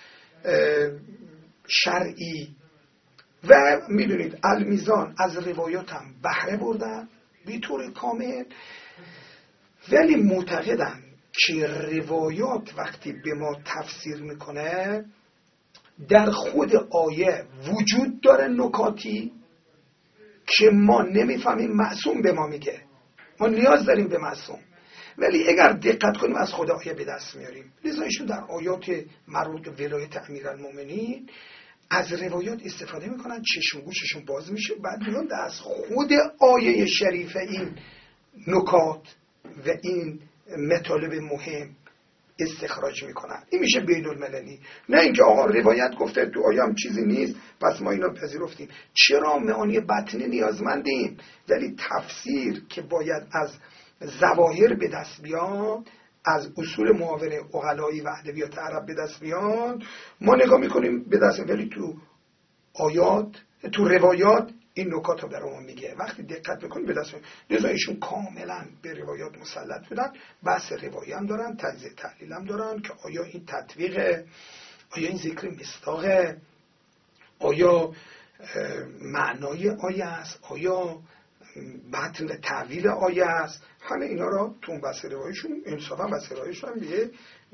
شرعی. و میدونید المیزان از روایات هم بهره بردن به طور کامل، ولی معتقدن که روایات وقتی به ما تفسیر میکنه در خود آیه وجود داره نکاتی که ما نمیفهمیم، معصوم به ما میگه، ما نیاز داریم به معصوم، ولی اگر دقت کنیم از خود آیه به دست میاریم. لذا ایشون در آیات مربوط به ولایت امیرالمومنین از روایات استفاده میکنن، چشم گوششون باز میشه، بعد میان از خود آیه شریفه این نکات و این مطالب مهم استخراج میکنن. این میشه بین المللی. نه اینکه آقا روایت گفته تو آیه هم چیزی نیست پس ما اینا پذیرفتیم. چرا؟ معانی بطنی نیازمندیم، ولی تفسیر که باید از ظواهر به دست بیاد، از اصول محاوره عقلایی و ادبیات عرب به دست بیاد، ما نگاه میکنیم به دست، ولی تو آیات، تو روایات این نکات رو برای ما میگه. وقتی دقت میکنید به دست لذا ایشون کاملا به روایات مسلط بودن. بحث روایی هم دارن، تجزیه تحلیل هم دارن که آیا این تطبیقه، آیا این ذکر مصداقه، آیا معنای آیه است، آیا متن تعویل آیه است. همه اینا را تو بحث روایشون انصافا بحث روایشون هم میگه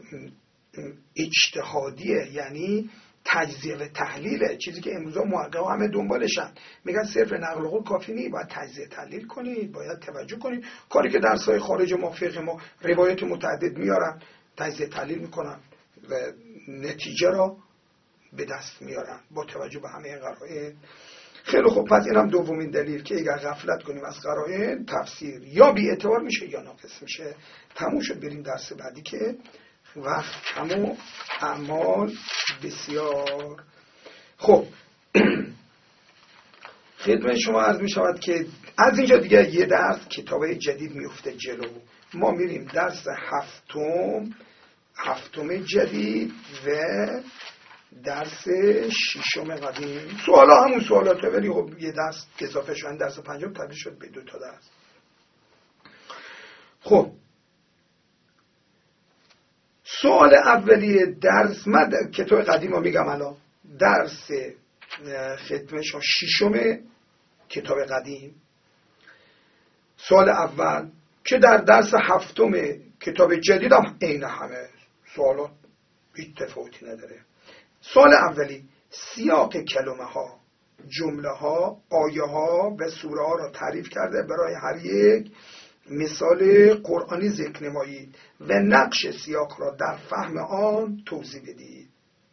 اجتهادیه، یعنی تجزیه و تحلیله، چیزی که امروزا محققا همه دنبالشن. میگن صرف نقل قول کافی نیست، باید تجزیه تحلیل کنید، باید توجه کنید. کاری که درس‌های خارج ما فقه ما روایت متعدد میارن، تجزیه تحلیل میکنن و نتیجه را به دست میارن با توجه به همه قرائن. خیلی خوب، پس این هم دومین دلیل که اگر غفلت کنیم از قرائن تفسیر یا بی اعتبار میشه یا ناقص میشه. تموم شد. بریم درس بعدی که وقت همون اعمال بسیار. خب خدمت شما عرض می شود که از اینجا دیگه یه درس کتابه جدید میفته جلو. ما میریم درس هفتم جدید و درس ششم قدیم. سوالا همون سوالاته، ولی خب یه درس اضافه شدن، درس پنجم تبدیل شد به 2 تا درس. خب سوال اولیه درس، من کتاب قدیم رو میگم الان، درس خدمتشون ششم کتاب قدیم. سوال اول که در درس هفتم کتاب جدید هم عین همه سوالات هیچ تفاوتی نداره. سوال اولی، سیاق کلمه ها، جمله ها، آیه ها و سوره ها را تعریف کرده. برای هر یک مثال قرآنی ذکر نمایید و نقش سیاق را در فهم آن توضیح بدید.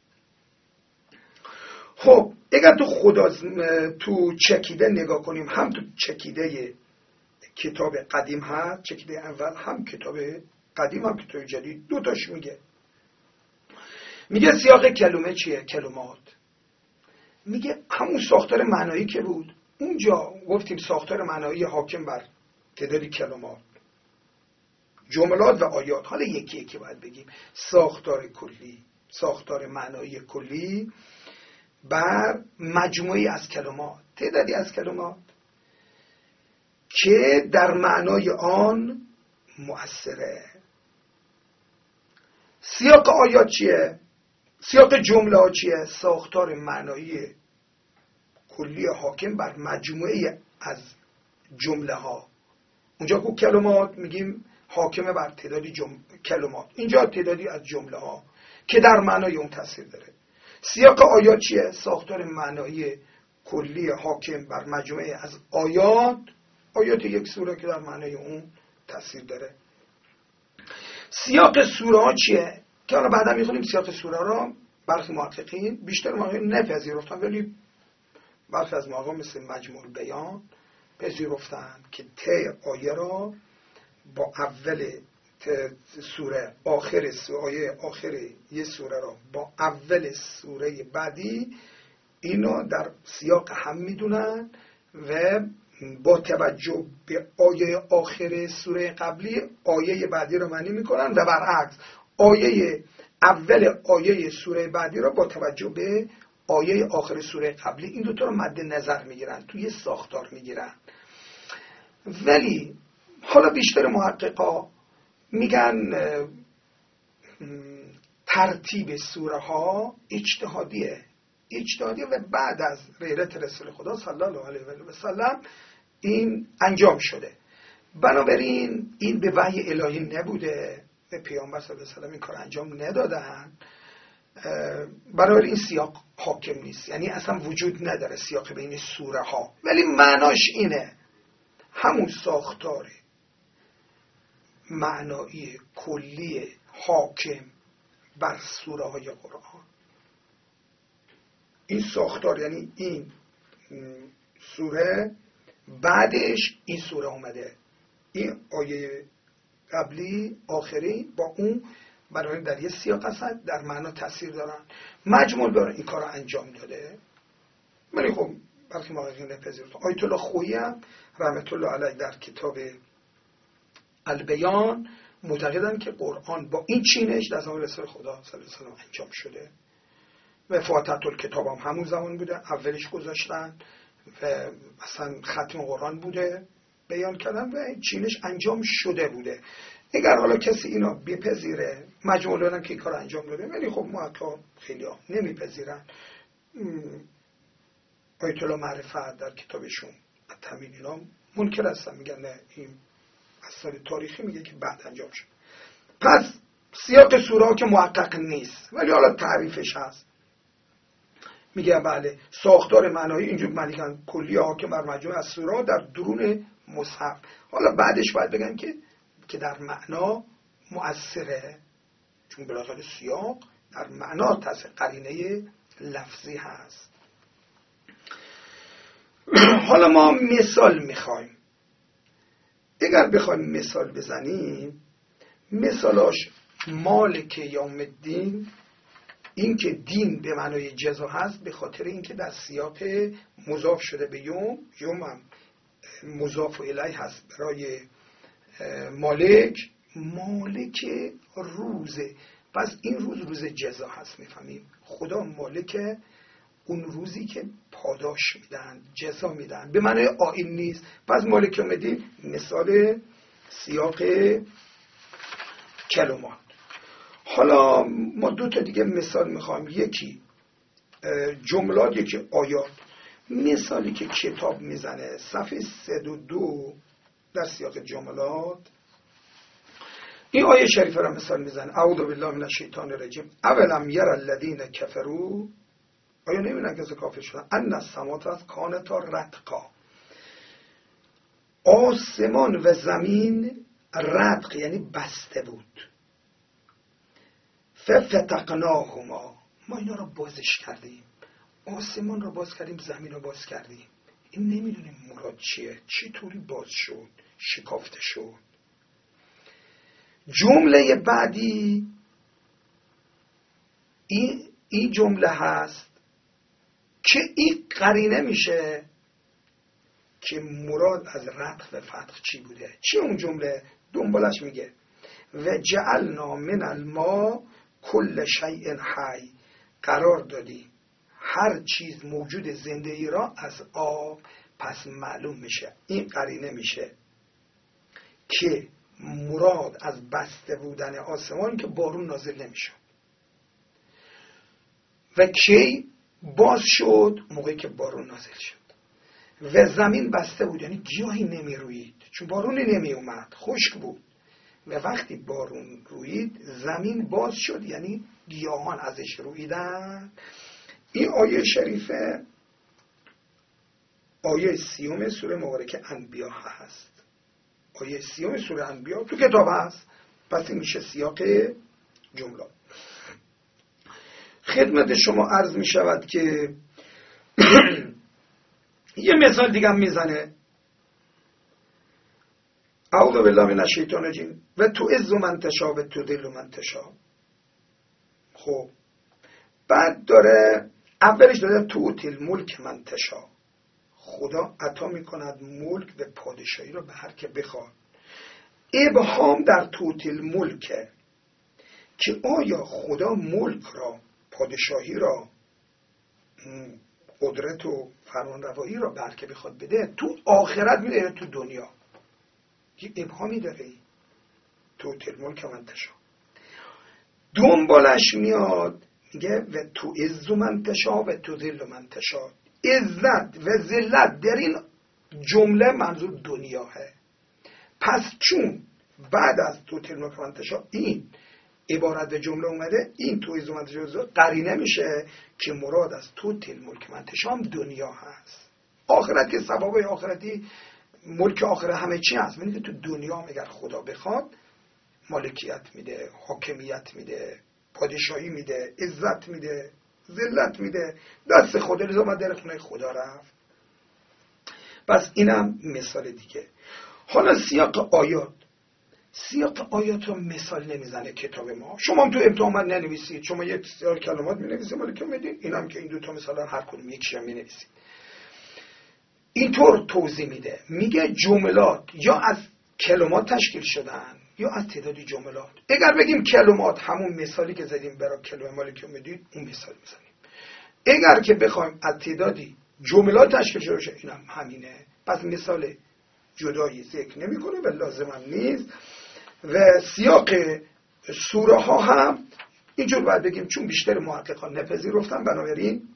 خب اگر تو چکیده نگاه کنیم، هم تو چکیده کتاب قدیم هست، چکیده اول، هم کتاب قدیم هم کتاب جدید، 2 تاش میگه سیاق کلمه چیه؟ کلمات. میگه همون ساختار معنایی که بود اونجا گفتیم، ساختار معنایی حاکم بر تعداد کلمات، جملات و آیات. حالا یکی یکی باید بگیم. ساختار کلی، ساختار معنایی کلی بر مجموعی از کلمات، تعدادی از کلمات که در معنای آن مؤثره. سیاق آیات چیه؟ سیاق جمله ها چیه؟ ساختار معنایی کلی حاکم بر مجموعه از جمله ها. اونجا که کلمات میگیم حاکم بر تعدادی کلمات، اینجا تعدادی از جمله ها که در معنای اون تاثیر داره. سیاق آیات چیه؟ ساختار معنایی کلی حاکم بر مجموعه از آیات یک سوره که در معنای اون تاثیر داره. سیاق سوره ها چیه؟ که حالا بعدا میخونیم سیاق سوره را برخی محققین، بیشتر محققین نپذیرفتن، ولی برخی از محققین مثل مجموع البیان پذیرفتن که ته آیه را با اول سوره، آخر آیه آخر یه سوره را با اول سوره بعدی، اینو در سیاق هم میدونن و با توجه به آیه آخر سوره قبلی آیه بعدی را معنی میکنن و برعکس آیه اول آیه سوره بعدی را با توجه به آیه آخر سوره قبلی، این دوتا رو مد نظر میگیرن، توی ساختار میگیرن. ولی حالا بیشتر محققا میگن ترتیب سوره ها اجتهادیه و بعد از غیرت رسول خدا صلی الله علیه و سلم این انجام شده. بنابراین این به وحی الهی نبوده و پیامبر صلی الله علیه و سلم این کار انجام ندادن. بنابراین این سیاق حاکم نیست، یعنی اصلا وجود نداره سیاق بین سوره ها، ولی معناش اینه، همون ساختار معنایی کلی حاکم بر سوره های قرآن. این ساختار یعنی این سوره بعدش این سوره اومده، این آیه قبلی آخری با اون برای در یه سیاق هستن، در معنا تاثیر دارن. مجموع برای این کار انجام داده، ولی خب بلکه محققین نپذیرفتن. آیت الله خویی هم رحمت الله علیه در کتاب البیان معتقدن که قرآن با این چینش در زمان رسول خدا صلی الله علیه و سلم انجام شده و فاتحه الکتاب هم همون زمان بوده، اولش گذاشتن و مثلا ختم قرآن بوده بیان کردن و چینش انجام شده بوده. اگر حالا کسی اینا بپذیره، مجموع العلما که کار انجام داده، ولی خب محققا خیلی ها نمیپذیرن. آیت الله معرفت در کتابشون التمهید اینا منکر هستن، میگن نه این اثر تاریخی میگه که بعد انجام شد. پس سیاق سوره ها که محقق نیست ولی حالا تعریفش هست، میگه بله ساختار معنایی اینجور معنیکن کلی حاکم بر مجموعه از سوره ها در درون مصحف. حالا بعدش باید بگن که در معنا مؤثره، چون بلاخره سیاق در معنا تاثیر قرینه لفظی هست. حالا ما مثال میخوایم، اگر بخوایم مثال بزنیم، مثالاش مالک یوم الدین، این که دین به معنای جزا هست به خاطر اینکه در سیاق مضاف شده به یوم هم مضاف الیه هست برای مالک روزه، پس این روز جزا هست. میفهمیم خدا مالک اون روزی که پاداش میدن، جزا میدن، به معنای آیین نیست. پس مالک یوم الدین مثال سیاق کلمات. حالا ما دو تا دیگه مثال میخوایم، یکی جملات، یکی آیات. مثالی که کتاب میزنه صفحه 102 در سیاق جملات، این آیه شریفه را مثال میزنه: اعوذ بالله من الشیطان الرجیم اولم یر الذین کفروا، آیا نمیدونن که کافر شدن، ان السماوات کانتا رتقا، آسمان و زمین رتق یعنی بسته بود، ففتقناهما، ما اینا رو بازش کردیم، آسمان رو باز کردیم، زمین رو باز کردیم. این نمیدونیم مراد چیه، چی طوری باز شد، شکافته شد. جمله بعدی این جمله هست که این قرینه میشه که مراد از رتق و فتق چی بوده. چی اون جمله؟ دنبالش میگه و جعلنا من الماء کل شیء حی، قرار دادیم هر چیز موجود زنده ای را از آب. پس معلوم میشه این قرینه میشه که مراد از بسته بودن آسمان که بارون نازل نمیشه. و کی باز شد؟ موقعی که بارون نازل شد. و زمین بسته بود یعنی گیاهی نمی روید، چون بارونی نمی اومد، خشک بود. و وقتی بارون روید زمین باز شد یعنی گیاهان ازش رویدن. این آیه شریفه آیه 30 سوره مبارکه انبیا هست. آیه 30 سوره انبیا تو کتاب هست. پس این میشه سیاق جمله. خدمت شما عرض می شود که یه مثال دیگه هم میزنه: اعوذ بالله من الشیطان الرجیم و تعز من تشاء و تذل من تشاء. خب بعد داره اولش داره تؤتی الملک من تشاء، خدا عطا میکند ملک و پادشاهی رو به هر که بخواد. ابهام در تؤتی الملک که آیا خدا ملک را، پادشاهی را، قدرت و فرمانروایی را به هر که بخواد بده تو آخرت میده یا تو دنیا؟ یه ابهامی داره این تؤتی الملک من تشاء. دنبالش میاد میگه و تعز من تشاء و تذل من تشاء. عزت و ذلت در این جمله منظور دنیاه. پس چون بعد از تؤتی الملک من تشاء این عبارت به جمله اومده، این تعز من تشاء قرینه میشه که مراد از تؤتی الملک من تشاء هم دنیا هست. آخرتی، ثوابای آخرتی، ملک آخرت همه چی هست. یعنی که تو دنیا هم اگر خدا بخواد مالکیت میده، حاکمیت میده، پادشاهی میده، عزت میده، ذلت میده، دست خدا. لذا ما در خونه خدا رفت. پس اینم مثال دیگه. حالا سیاق آیات رو مثال نمیزنه کتاب ما. شما هم تو امتحان ننویسید، شما یک سیاق کلمات مینویسید مالک میدین، اینم که این دو تا مثلا هر کدوم یکیش مینویسید. اینطور توضیح میده، میگه جملات یا از کلمات تشکیل شدن یا از تعدادی جملات. اگر بگیم کلمات، همون مثالی که زدیم برای کلمه مالک میدید اون مثال میزنیم. اگر که بخوایم از تعدادی جملات تشکیل شده باشه، اینم همینه. پس مثال جدایی ذکر نمیکنه و لازم هم نیست. و سیاق سوره ها هم اینجور باید بگیم، چون بیشتر محققان نپذیرفتن، بنابراین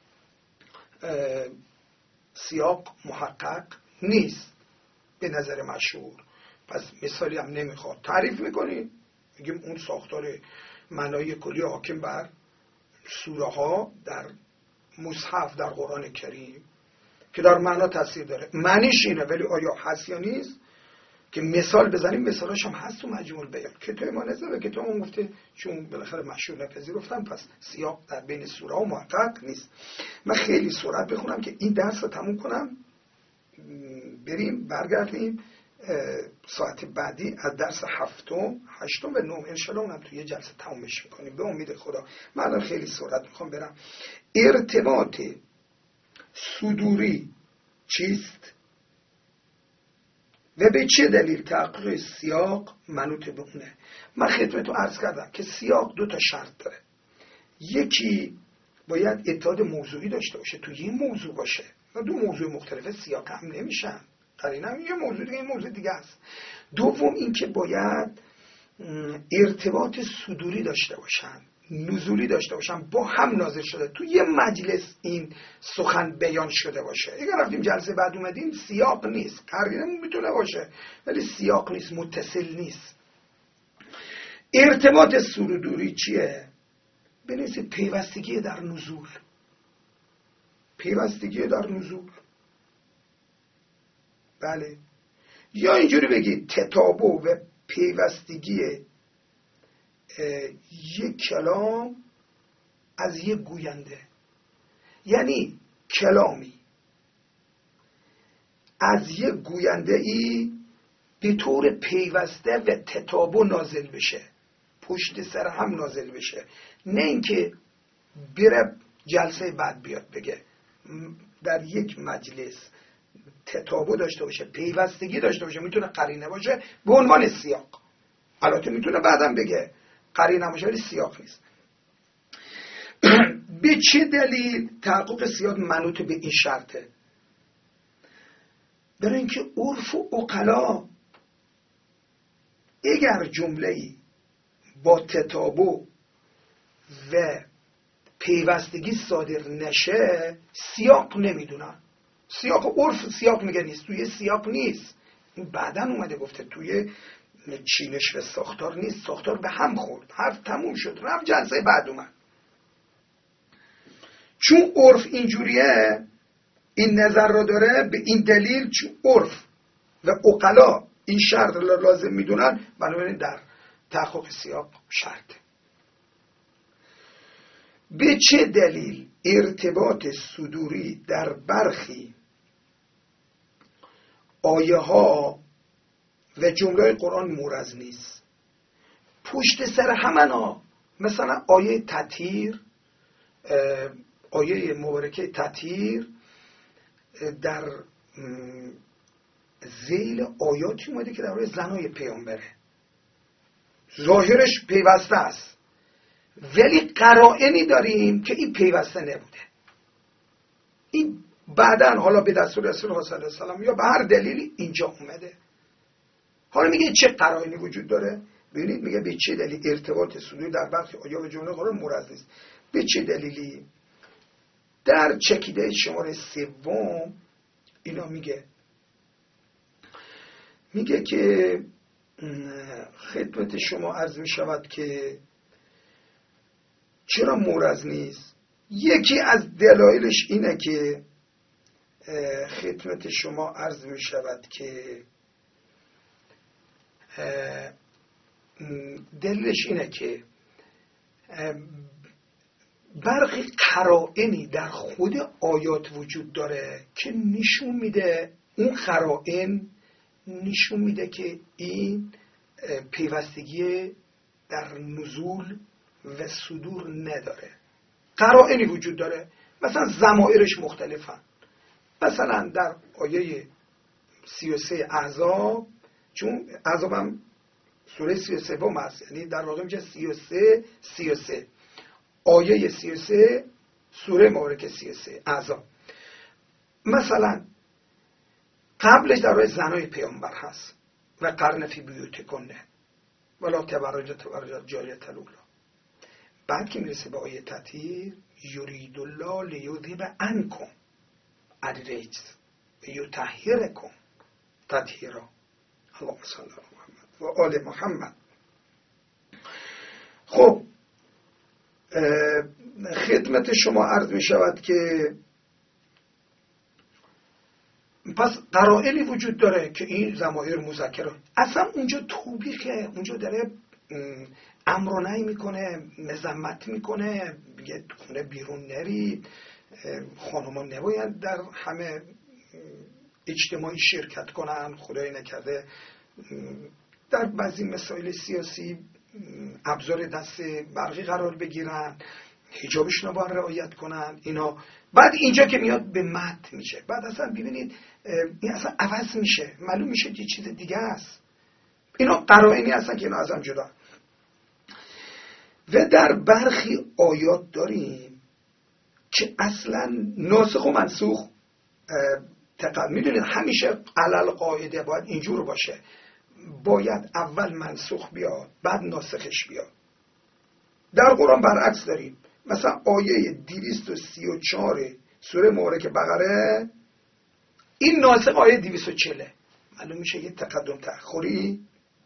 سیاق محقق نیست به نظر مشهور. پس مثالی هم نمیخواد. تعریف میکنیم میگیم اون ساختار معنای کلی حاکم بر سوره ها در مصحف در قرآن کریم که در معنا تاثیر داره، معنیش اینه، ولی آیا هست یا نیست که مثال بزنیم؟ مثالاش هم هست تو مجموع البیان. کتاب ما نزده، کتاب ما گفته چون بالاخره مشهور نپذیرفتن، پس سیاق در بین سوره ها محقق نیست. من خیلی سرعت بخونم که این درس رو تموم کنم، بریم برگردیم ساعت بعدی از درس هفتم، هشتم و نهم انشالله اونم توی یه جلسه تمومش میکنیم به امید خدا. من الان خیلی سرعت میخوام برم. ارتباط صدوری چیست و به چه دلیل تحقق سیاق منوط به اونه؟ من خدمتتون عرض کردم که سیاق 2 تا شرط داره. یکی باید اتحاد موضوعی داشته باشه، تو یه موضوع باشه. 2 موضوع مختلف سیاق هم نمیشن، قرینه یه موضوع دیگه، این موضوع دیگه است. دوم این که باید ارتباط صدوری داشته باشن، نزولی داشته باشن، با هم نازل شده، تو یه مجلس این سخن بیان شده باشه. اگر رفتیم جلسه بعد اومدیم سیاق نیست، قرینه میتونه باشه ولی سیاق نیست، متصل نیست. ارتباط صدوری چیه؟ بنویسید پیوستگی در نزول. پیوستگی در نزول، بله. یا اینجوری بگید تطابق و پیوستگی یک کلام از یک گوینده، یعنی کلامی از یک گوینده ای به طور پیوسته و تطابق نازل بشه، پشت سر هم نازل بشه، نه اینکه بره جلسه بعد بیاد بگه. در یک مجلس تطابق داشته باشه، پیوستگی داشته باشه، میتونه قرینه باشه به عنوان سیاق. البته میتونه بعدم بگه قرینه باشه ولی سیاق نیست. به چه دلیل تحقق سیاق منوط به این شرطه؟ برای اینکه عرف و عقلا اگر جمله‌ای با تطابق و پیوستگی صادر نشه سیاق نمیدونن. سیاق عرف سیاق میگه نیست، توی سیاق نیست. این بعداً اومده گفته توی چینش و ساختار نیست، ساختار به هم خورد، حرف تموم شد، رفت جلسه بعد اومد. چون عرف اینجوریه این نظر را داره، به این دلیل چون عرف و عقلا این شرط را لازم میدونن، بنابراین در تحقق سیاق شرطه. به چه دلیل ارتباط صدوری در برخی آیه ها و جمله قرآن مورز نیست؟ پشت سر همنا، مثلا آیه تطهیر، آیه مبارکه تطهیر در ذیل آیاتی اومده که درباره زنای پیامبره، ظاهرش پیوسته است ولی قرائنی داریم که این پیوسته نبوده. این بعداً حالا به دستور رسول الله صلی الله علیه و سلم یا به هر دلیلی اینجا اومده. حالا میگه چه قرائنی وجود داره؟ ببینید میگه به چه دلیل ارتباط صدور در برخی آیات و جمله قرآن مورز نیست. به چه دلیلی؟ در چکیده شماره 3 اینا میگه که خدمت شما عرض می شود که چرا مورز نیست؟ یکی از دلایلش اینه که خدمت شما عرض می شود که دلیلش اینه که برخی قرائنی در خود آیات وجود داره که نشون میده، اون قرائن نشون میده که این پیوستگی در نزول و صدور نداره. قرائنی وجود داره، مثلا ضمائرش مختلفن. مثلا در آیه 33 احزاب، چون احزاب هم سوره 33 هست، یعنی در واقع میشه 33 آیه 33 سوره مبارکه 33 احزاب. مثلا قبلش در راه زنای پیامبر هست و قرن فی بیوتکنه ولا تبرج جاریة الاولی. بعد که میرسه به آیه تطهیر، یرید الله لیذهب عنکم الرجس و یطهرکم تطهیرا. اللهم صل علی محمد و آل محمد. خب خدمت شما عرض می شود که پس قرائنی وجود داره که این ضمایر مذکره اصلا اونجا توبیخه، اونجا داره امر و نهی میکنه، مذمت میکنه، میگه خونه بیرون نرید، خانوما نباید در همه اجتماعی شرکت کنن، خدای نکرده در بعضی مسائل سیاسی ابزار دست برقی قرار بگیرن، حجابشون رو باید رعایت کنن اینا. بعد اینجا که میاد به مد میشه، بعد اصلا ببینید این اصلا عوض میشه، معلوم میشه یه چیز دیگه است. اینا قرائنی هستن که اینا از هم جدا. و در برخی آیات داریم که اصلا ناسخ و منسوخ میدونید همیشه علل قاعده باید اینجور باشه، باید اول منسوخ بیاد بعد ناسخش بیاد. در قرآن برعکس داریم. مثلا آیه 234 سوره مبارکه بقره این ناسخ آیه 240، معلوم میشه یه تقدم تأخری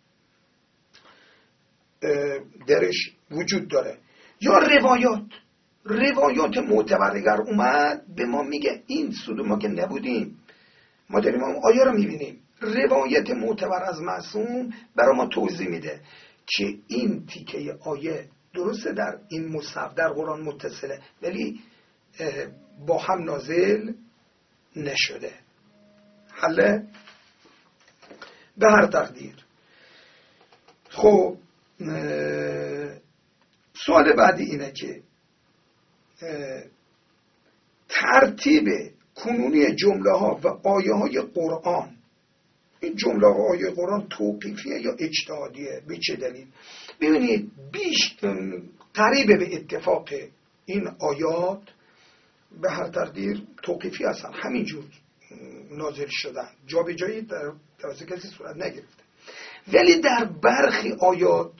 درش وجود داره. یا روایات معتبر اگر اومد به ما میگه این سود ما که نبودیم، ما داریم اون آیه رو میبینیم، روایت معتبر از معصوم برای ما توضیح میده که این تیکه آیه درسته در این مصحف در قرآن متصله ولی با هم نازل نشده. حله به هر تقدیر. خب سوال بعدی اینه که ترتیب کنونی جمله ها و آیه های قرآن، این جمله ها آیه قرآن توقیفیه یا اجتهادیه؟ به چه دلیل؟ ببینید قریب به اتفاق این آیات به هر تقدیر توقیفی هستن، همینجور نازل شدن، جا به جایی در توسط کسی صورت نگرفته. ولی در برخی آیات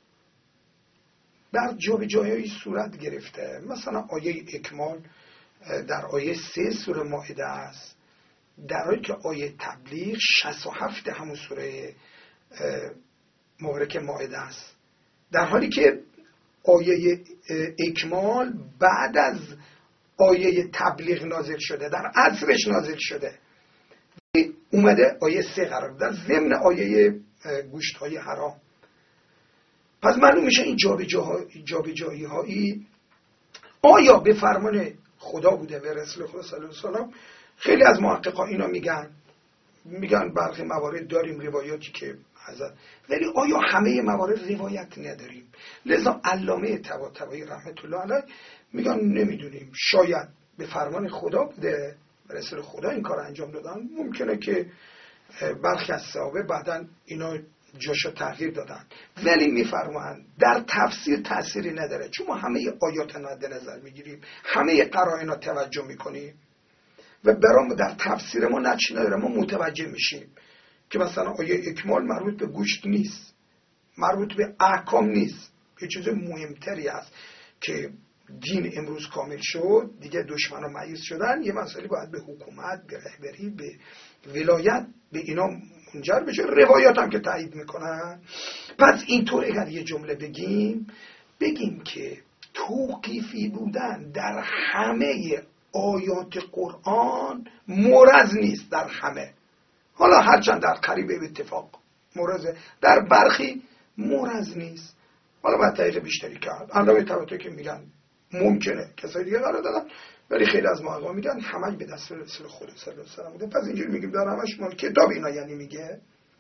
بر جا به جایی صورت گرفته. مثلا آیه اکمال در آیه 3 سوره مائده است، در حالی که آیه تبلیغ 67 همون سوره مبارکه مائده است، در حالی که آیه اکمال بعد از آیه تبلیغ نازل شده، در عصرش نازل شده، اومده آیه 3 قرار در ضمن آیه گوشت‌های حرام. پس معلوم میشه این جابجایی هایی آیا به فرمان خدا بوده و رسول خدا صلی الله علیه و سلم؟ خیلی از محققان اینا میگن برخی موارد داریم روایاتی که حضرت، ولی آیا همه موارد روایت نداریم؟ لذا علامه طباطبایی رحمت الله علیه میگن نمیدونیم، شاید به فرمان خدا بوده و رسول خدا این کار انجام دادن، ممکنه که برخی از صحابه بعدن اینا جاشو تغییر دادن، ولی میفرمایند در تفسیر تأثیری نداره، چون ما همه آیات مد نظر میگیریم، همه قرائن توجه میکنیم و برام در تفسیر ما نقشی نداره. ما متوجه میشیم که مثلا آیه اکمال مربوط به گوشت نیست، مربوط به احکام نیست، یه چیز مهمتری است که دین امروز کامل شد، دیگه دشمنان مایوس شدن، یه مسئله باید به حکومت، به رهبری، به ولایت، به اینا منجر بشه. روایات هم که تایید میکنن. پس اینطور اگر یه جمله بگیم که توقیفی بودن در همه آیات قرآن مرض نیست، در همه، حالا هرچند در قریب به اتفاق مرضه، در برخی مرض نیست. حالا باید تحقیق بیشتری کرد. علامه طباطبایی که میگن ممکنه کسای دیگه قرار دادن، ولی خیلی از محققان میگن همش به دست رسول خدا صلی الله علیه و سلم بوده. پس اینجوری میگیم در همش مال کتاب اینا، یعنی میگه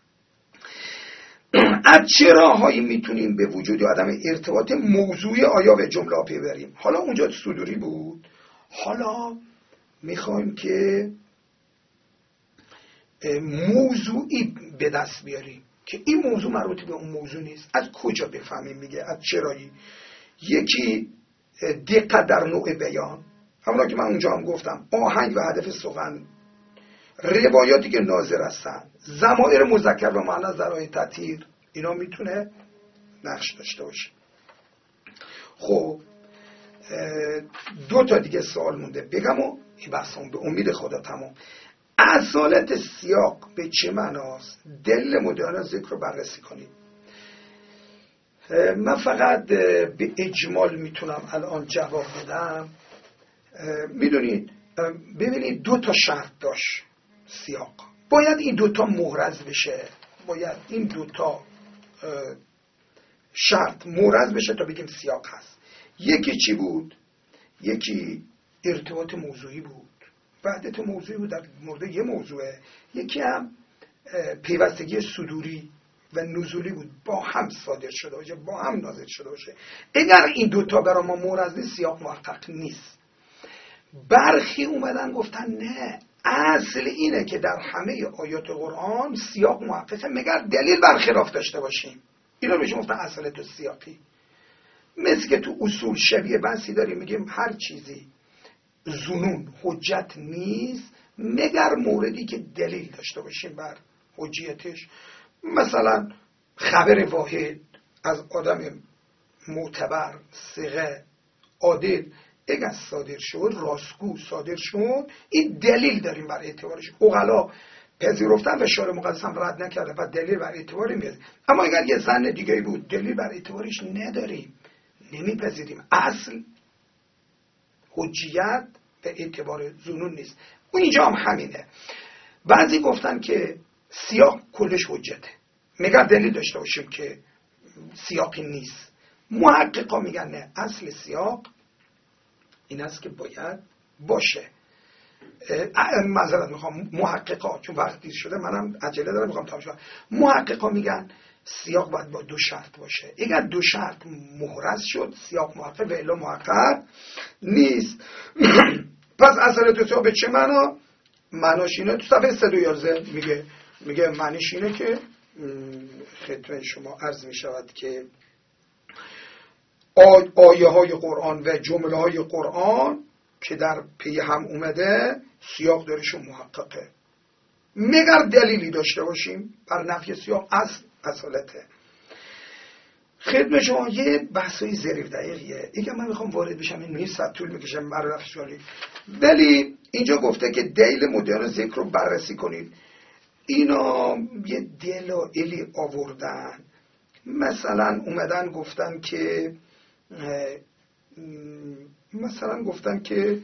از چه راههایی میتونیم به وجود عدم ارتباط موضوعی آیا به جمله پی بریم. حالا اونجا صدوری بود، حالا میخوایم که موضوعی به دست بیاریم که این موضوع مربوط به اون موضوع نیست. از کجا بفهمیم؟ میگه از چرایی. یکی دقت در نوع بیان، همونطور که من اونجا هم گفتم، آهنگ و هدف سخن روایاتی که ناظر هستن، ضمایر مذکر و مؤنث در آیه تطهیر، اینا میتونه نقش داشته باشه. خب 2 تا دیگه سوال مونده بگم و این بحثمون به امید خدا تمام. اصالت سیاق به چه معناست؟ دلیل مدعیان ذکر رو بررسی کنید. من فقط به اجمال میتونم الان جواب بدم. میدونید ببینید 2 تا شرط داشت سیاق. باید این 2 تا محرز بشه، باید این 2 تا شرط محرز بشه تا بگیم سیاق هست. یکی چی بود؟ یکی ارتباط موضوعی بود، وحدت موضوعی بود در مورد یه موضوعه. یکی هم پیوستگی صدوری و نزولی بود، با هم صادر شده باشه، با هم نازل شده باشه. اگر این 2 تا برای ما محرز نیست، سیاق محقق نیست. برخی اومدن گفتن نه، اصل اینه که در همه آیات قرآن سیاق محققه مگر دلیل برخلاف داشته باشیم. اینا بهش گفتن اصالت سیاقی. مثل که تو اصول شبیه بحثی داریم، میگیم هر چیزی ظنون حجت نیست مگر موردی که دلیل داشته باشیم بر حجیتش. مثلا خبر واحد از آدم معتبر، ثقه، عادل اگر صادر شد، راستگو صادر شد، این دلیل داریم بر اعتبارش. عقلا پذیرفتن و شارع مقدس هم رد نکرده و دلیل بر اعتباری میاد. اما اگر یه ظن دیگه بود، دلیل بر اعتبارش نداریم، نمیپذیریم. اصل حجیت به اعتبار ظنون نیست. اون اینجا هم همینه. بعضی گفتن که سیاق کلش حجته مگر دلیل داشته باشیم که سیاقی نیست. محققا میگن نه، اصل سیاق این است که باید باشه. معذرت میخوام، محققا، چون وقت دیر شده منم عجله دارم میخوام تمام کنم. محققا میگن سیاق باید با 2 شرط باشه. اگر 2 شرط محرز شد سیاق محقق، و الا محقق نیست. پس اصالت سیاق به چه معنا؟ معناش اینه، تو صفحه 311 میگه معنیش اینه که خدمت شما عرض میشود که آیه های قرآن و جمله های قرآن که در پی هم اومده سیاق دارشون محققه مگر دلیلی داشته باشیم بر نفی سیاق. اصالته. خدمت شما یه بحثای ظریف دقیقیه. اگه من میخوام وارد بشم این نیست طول میکشم برای رفتشالی، ولی اینجا گفته که دلیل مدعیان ذکر رو بررسی کنید. اینا یه دلایلی آوردن. مثلا اومدن گفتن که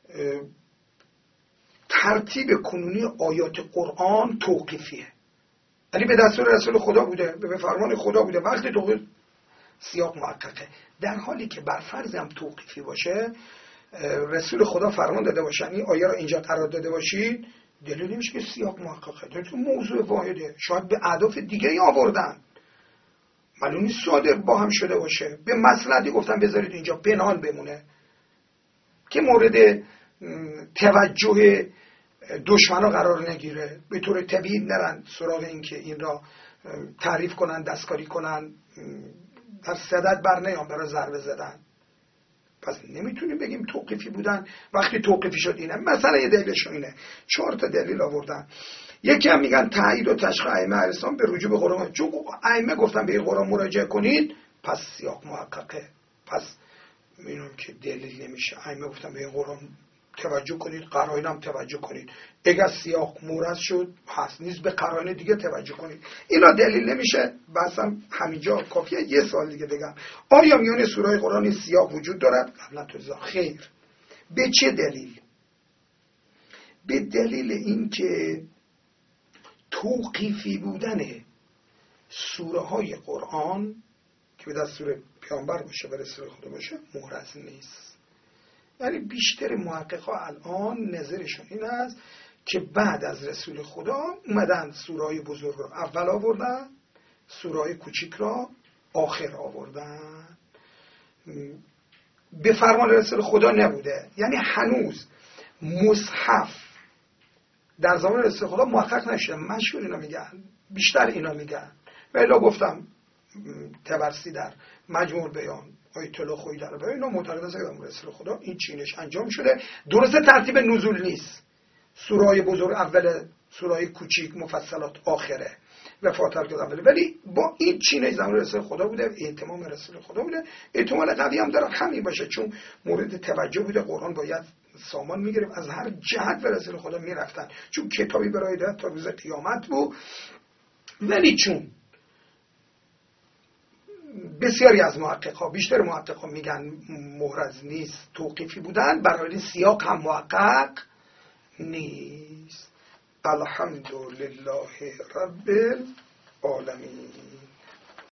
ترتیب کنونی آیات قرآن توقیفیه، یعنی به دستور رسول خدا بوده، به فرمان خدا بوده. وقتی توقیف سیاق محققه. در حالی که بر فرض هم توقیفی باشه، رسول خدا فرمان داده باشه این آیه رو اینجا قرار داده باشید، دلیل نمیشه که سیاق محققه. تو موضوع واحده، شاید به اهداف دیگه ای آوردن، معلوم نیست صادر با هم شده باشه. به مصلحتی گفتن بذارید اینجا پنهان بمونه که مورد توجه دشمنا قرار نگیره، به طور طبیعی نرن سراغ این که این را تعریف کنن، دستکاری کنن، در صدد بر نیان برای ضربه زدن. پس نمیتونیم بگیم توقیفی بودن. وقتی توقیفی شد اینه. مثلا یه دلیلشون اینه، 4 تا دلیل آوردن. یکی هم میگن تایید و تشخیص ائمه اهل اسلام به رجوع به قرآن، چون ائمه گفتن به این قرآن مراجعه کنید، پس سیاق محققه. پس میگم که دلیل نمیشه. ائمه گفتن به این قرآن توجه کنید، قرائن هم توجه کنید. اگر سیاق مورد شد هست، نیست به قرائن دیگه توجه کنید. اینا دلیل نمیشه. بسم همینجا کافیه یه سوال دیگه بگم. آیا میان سورهای قرآن سیاق وجود دارد؟ قبلا توضیح. خیر. به چه دلیل؟ به دلیل اینکه توقیفی بودن سوره های قرآن که به دستور پیامبر باشه و رسول خدا باشه محرز نیست. یعنی بیشتر محققا الان نظرشون این است که بعد از رسول خدا اومدن سوره های بزرگ رو اول آوردن، سوره های کوچیک را آخر آوردن. به فرمان رسول خدا نبوده. یعنی هنوز مصحف در زمان رسول خدا محقق نشده. مشهور اینا میگن، بیشتر اینا میگن. ولی گفتم تبرسی در مجموع بیان، آیت الله خویی در بیان، اینا معتقد هستن که رسول خدا این چینش انجام شده. درسته ترتیب نزول نیست، سورای بزرگ اول، سورای کوچیک مفصلات آخره، وفات اوله. ولی با این چینه زمان رسول خدا بوده، اهتمام رسول خدا بوده، احتمال قوی هم داره همین باشه، چون مورد توجه بوده. قرآن باید سامان میگرفت، از هر جهت به رسول خدا میرفتن، چون کتابی برای هدایت تا روز قیامت بود. ولی چون بسیاری از محققا، بیشتر محققا میگن محرز نیست، توقیفی بودن، برای سیاق هم محقق نیست. الحمدلله رب العالمین.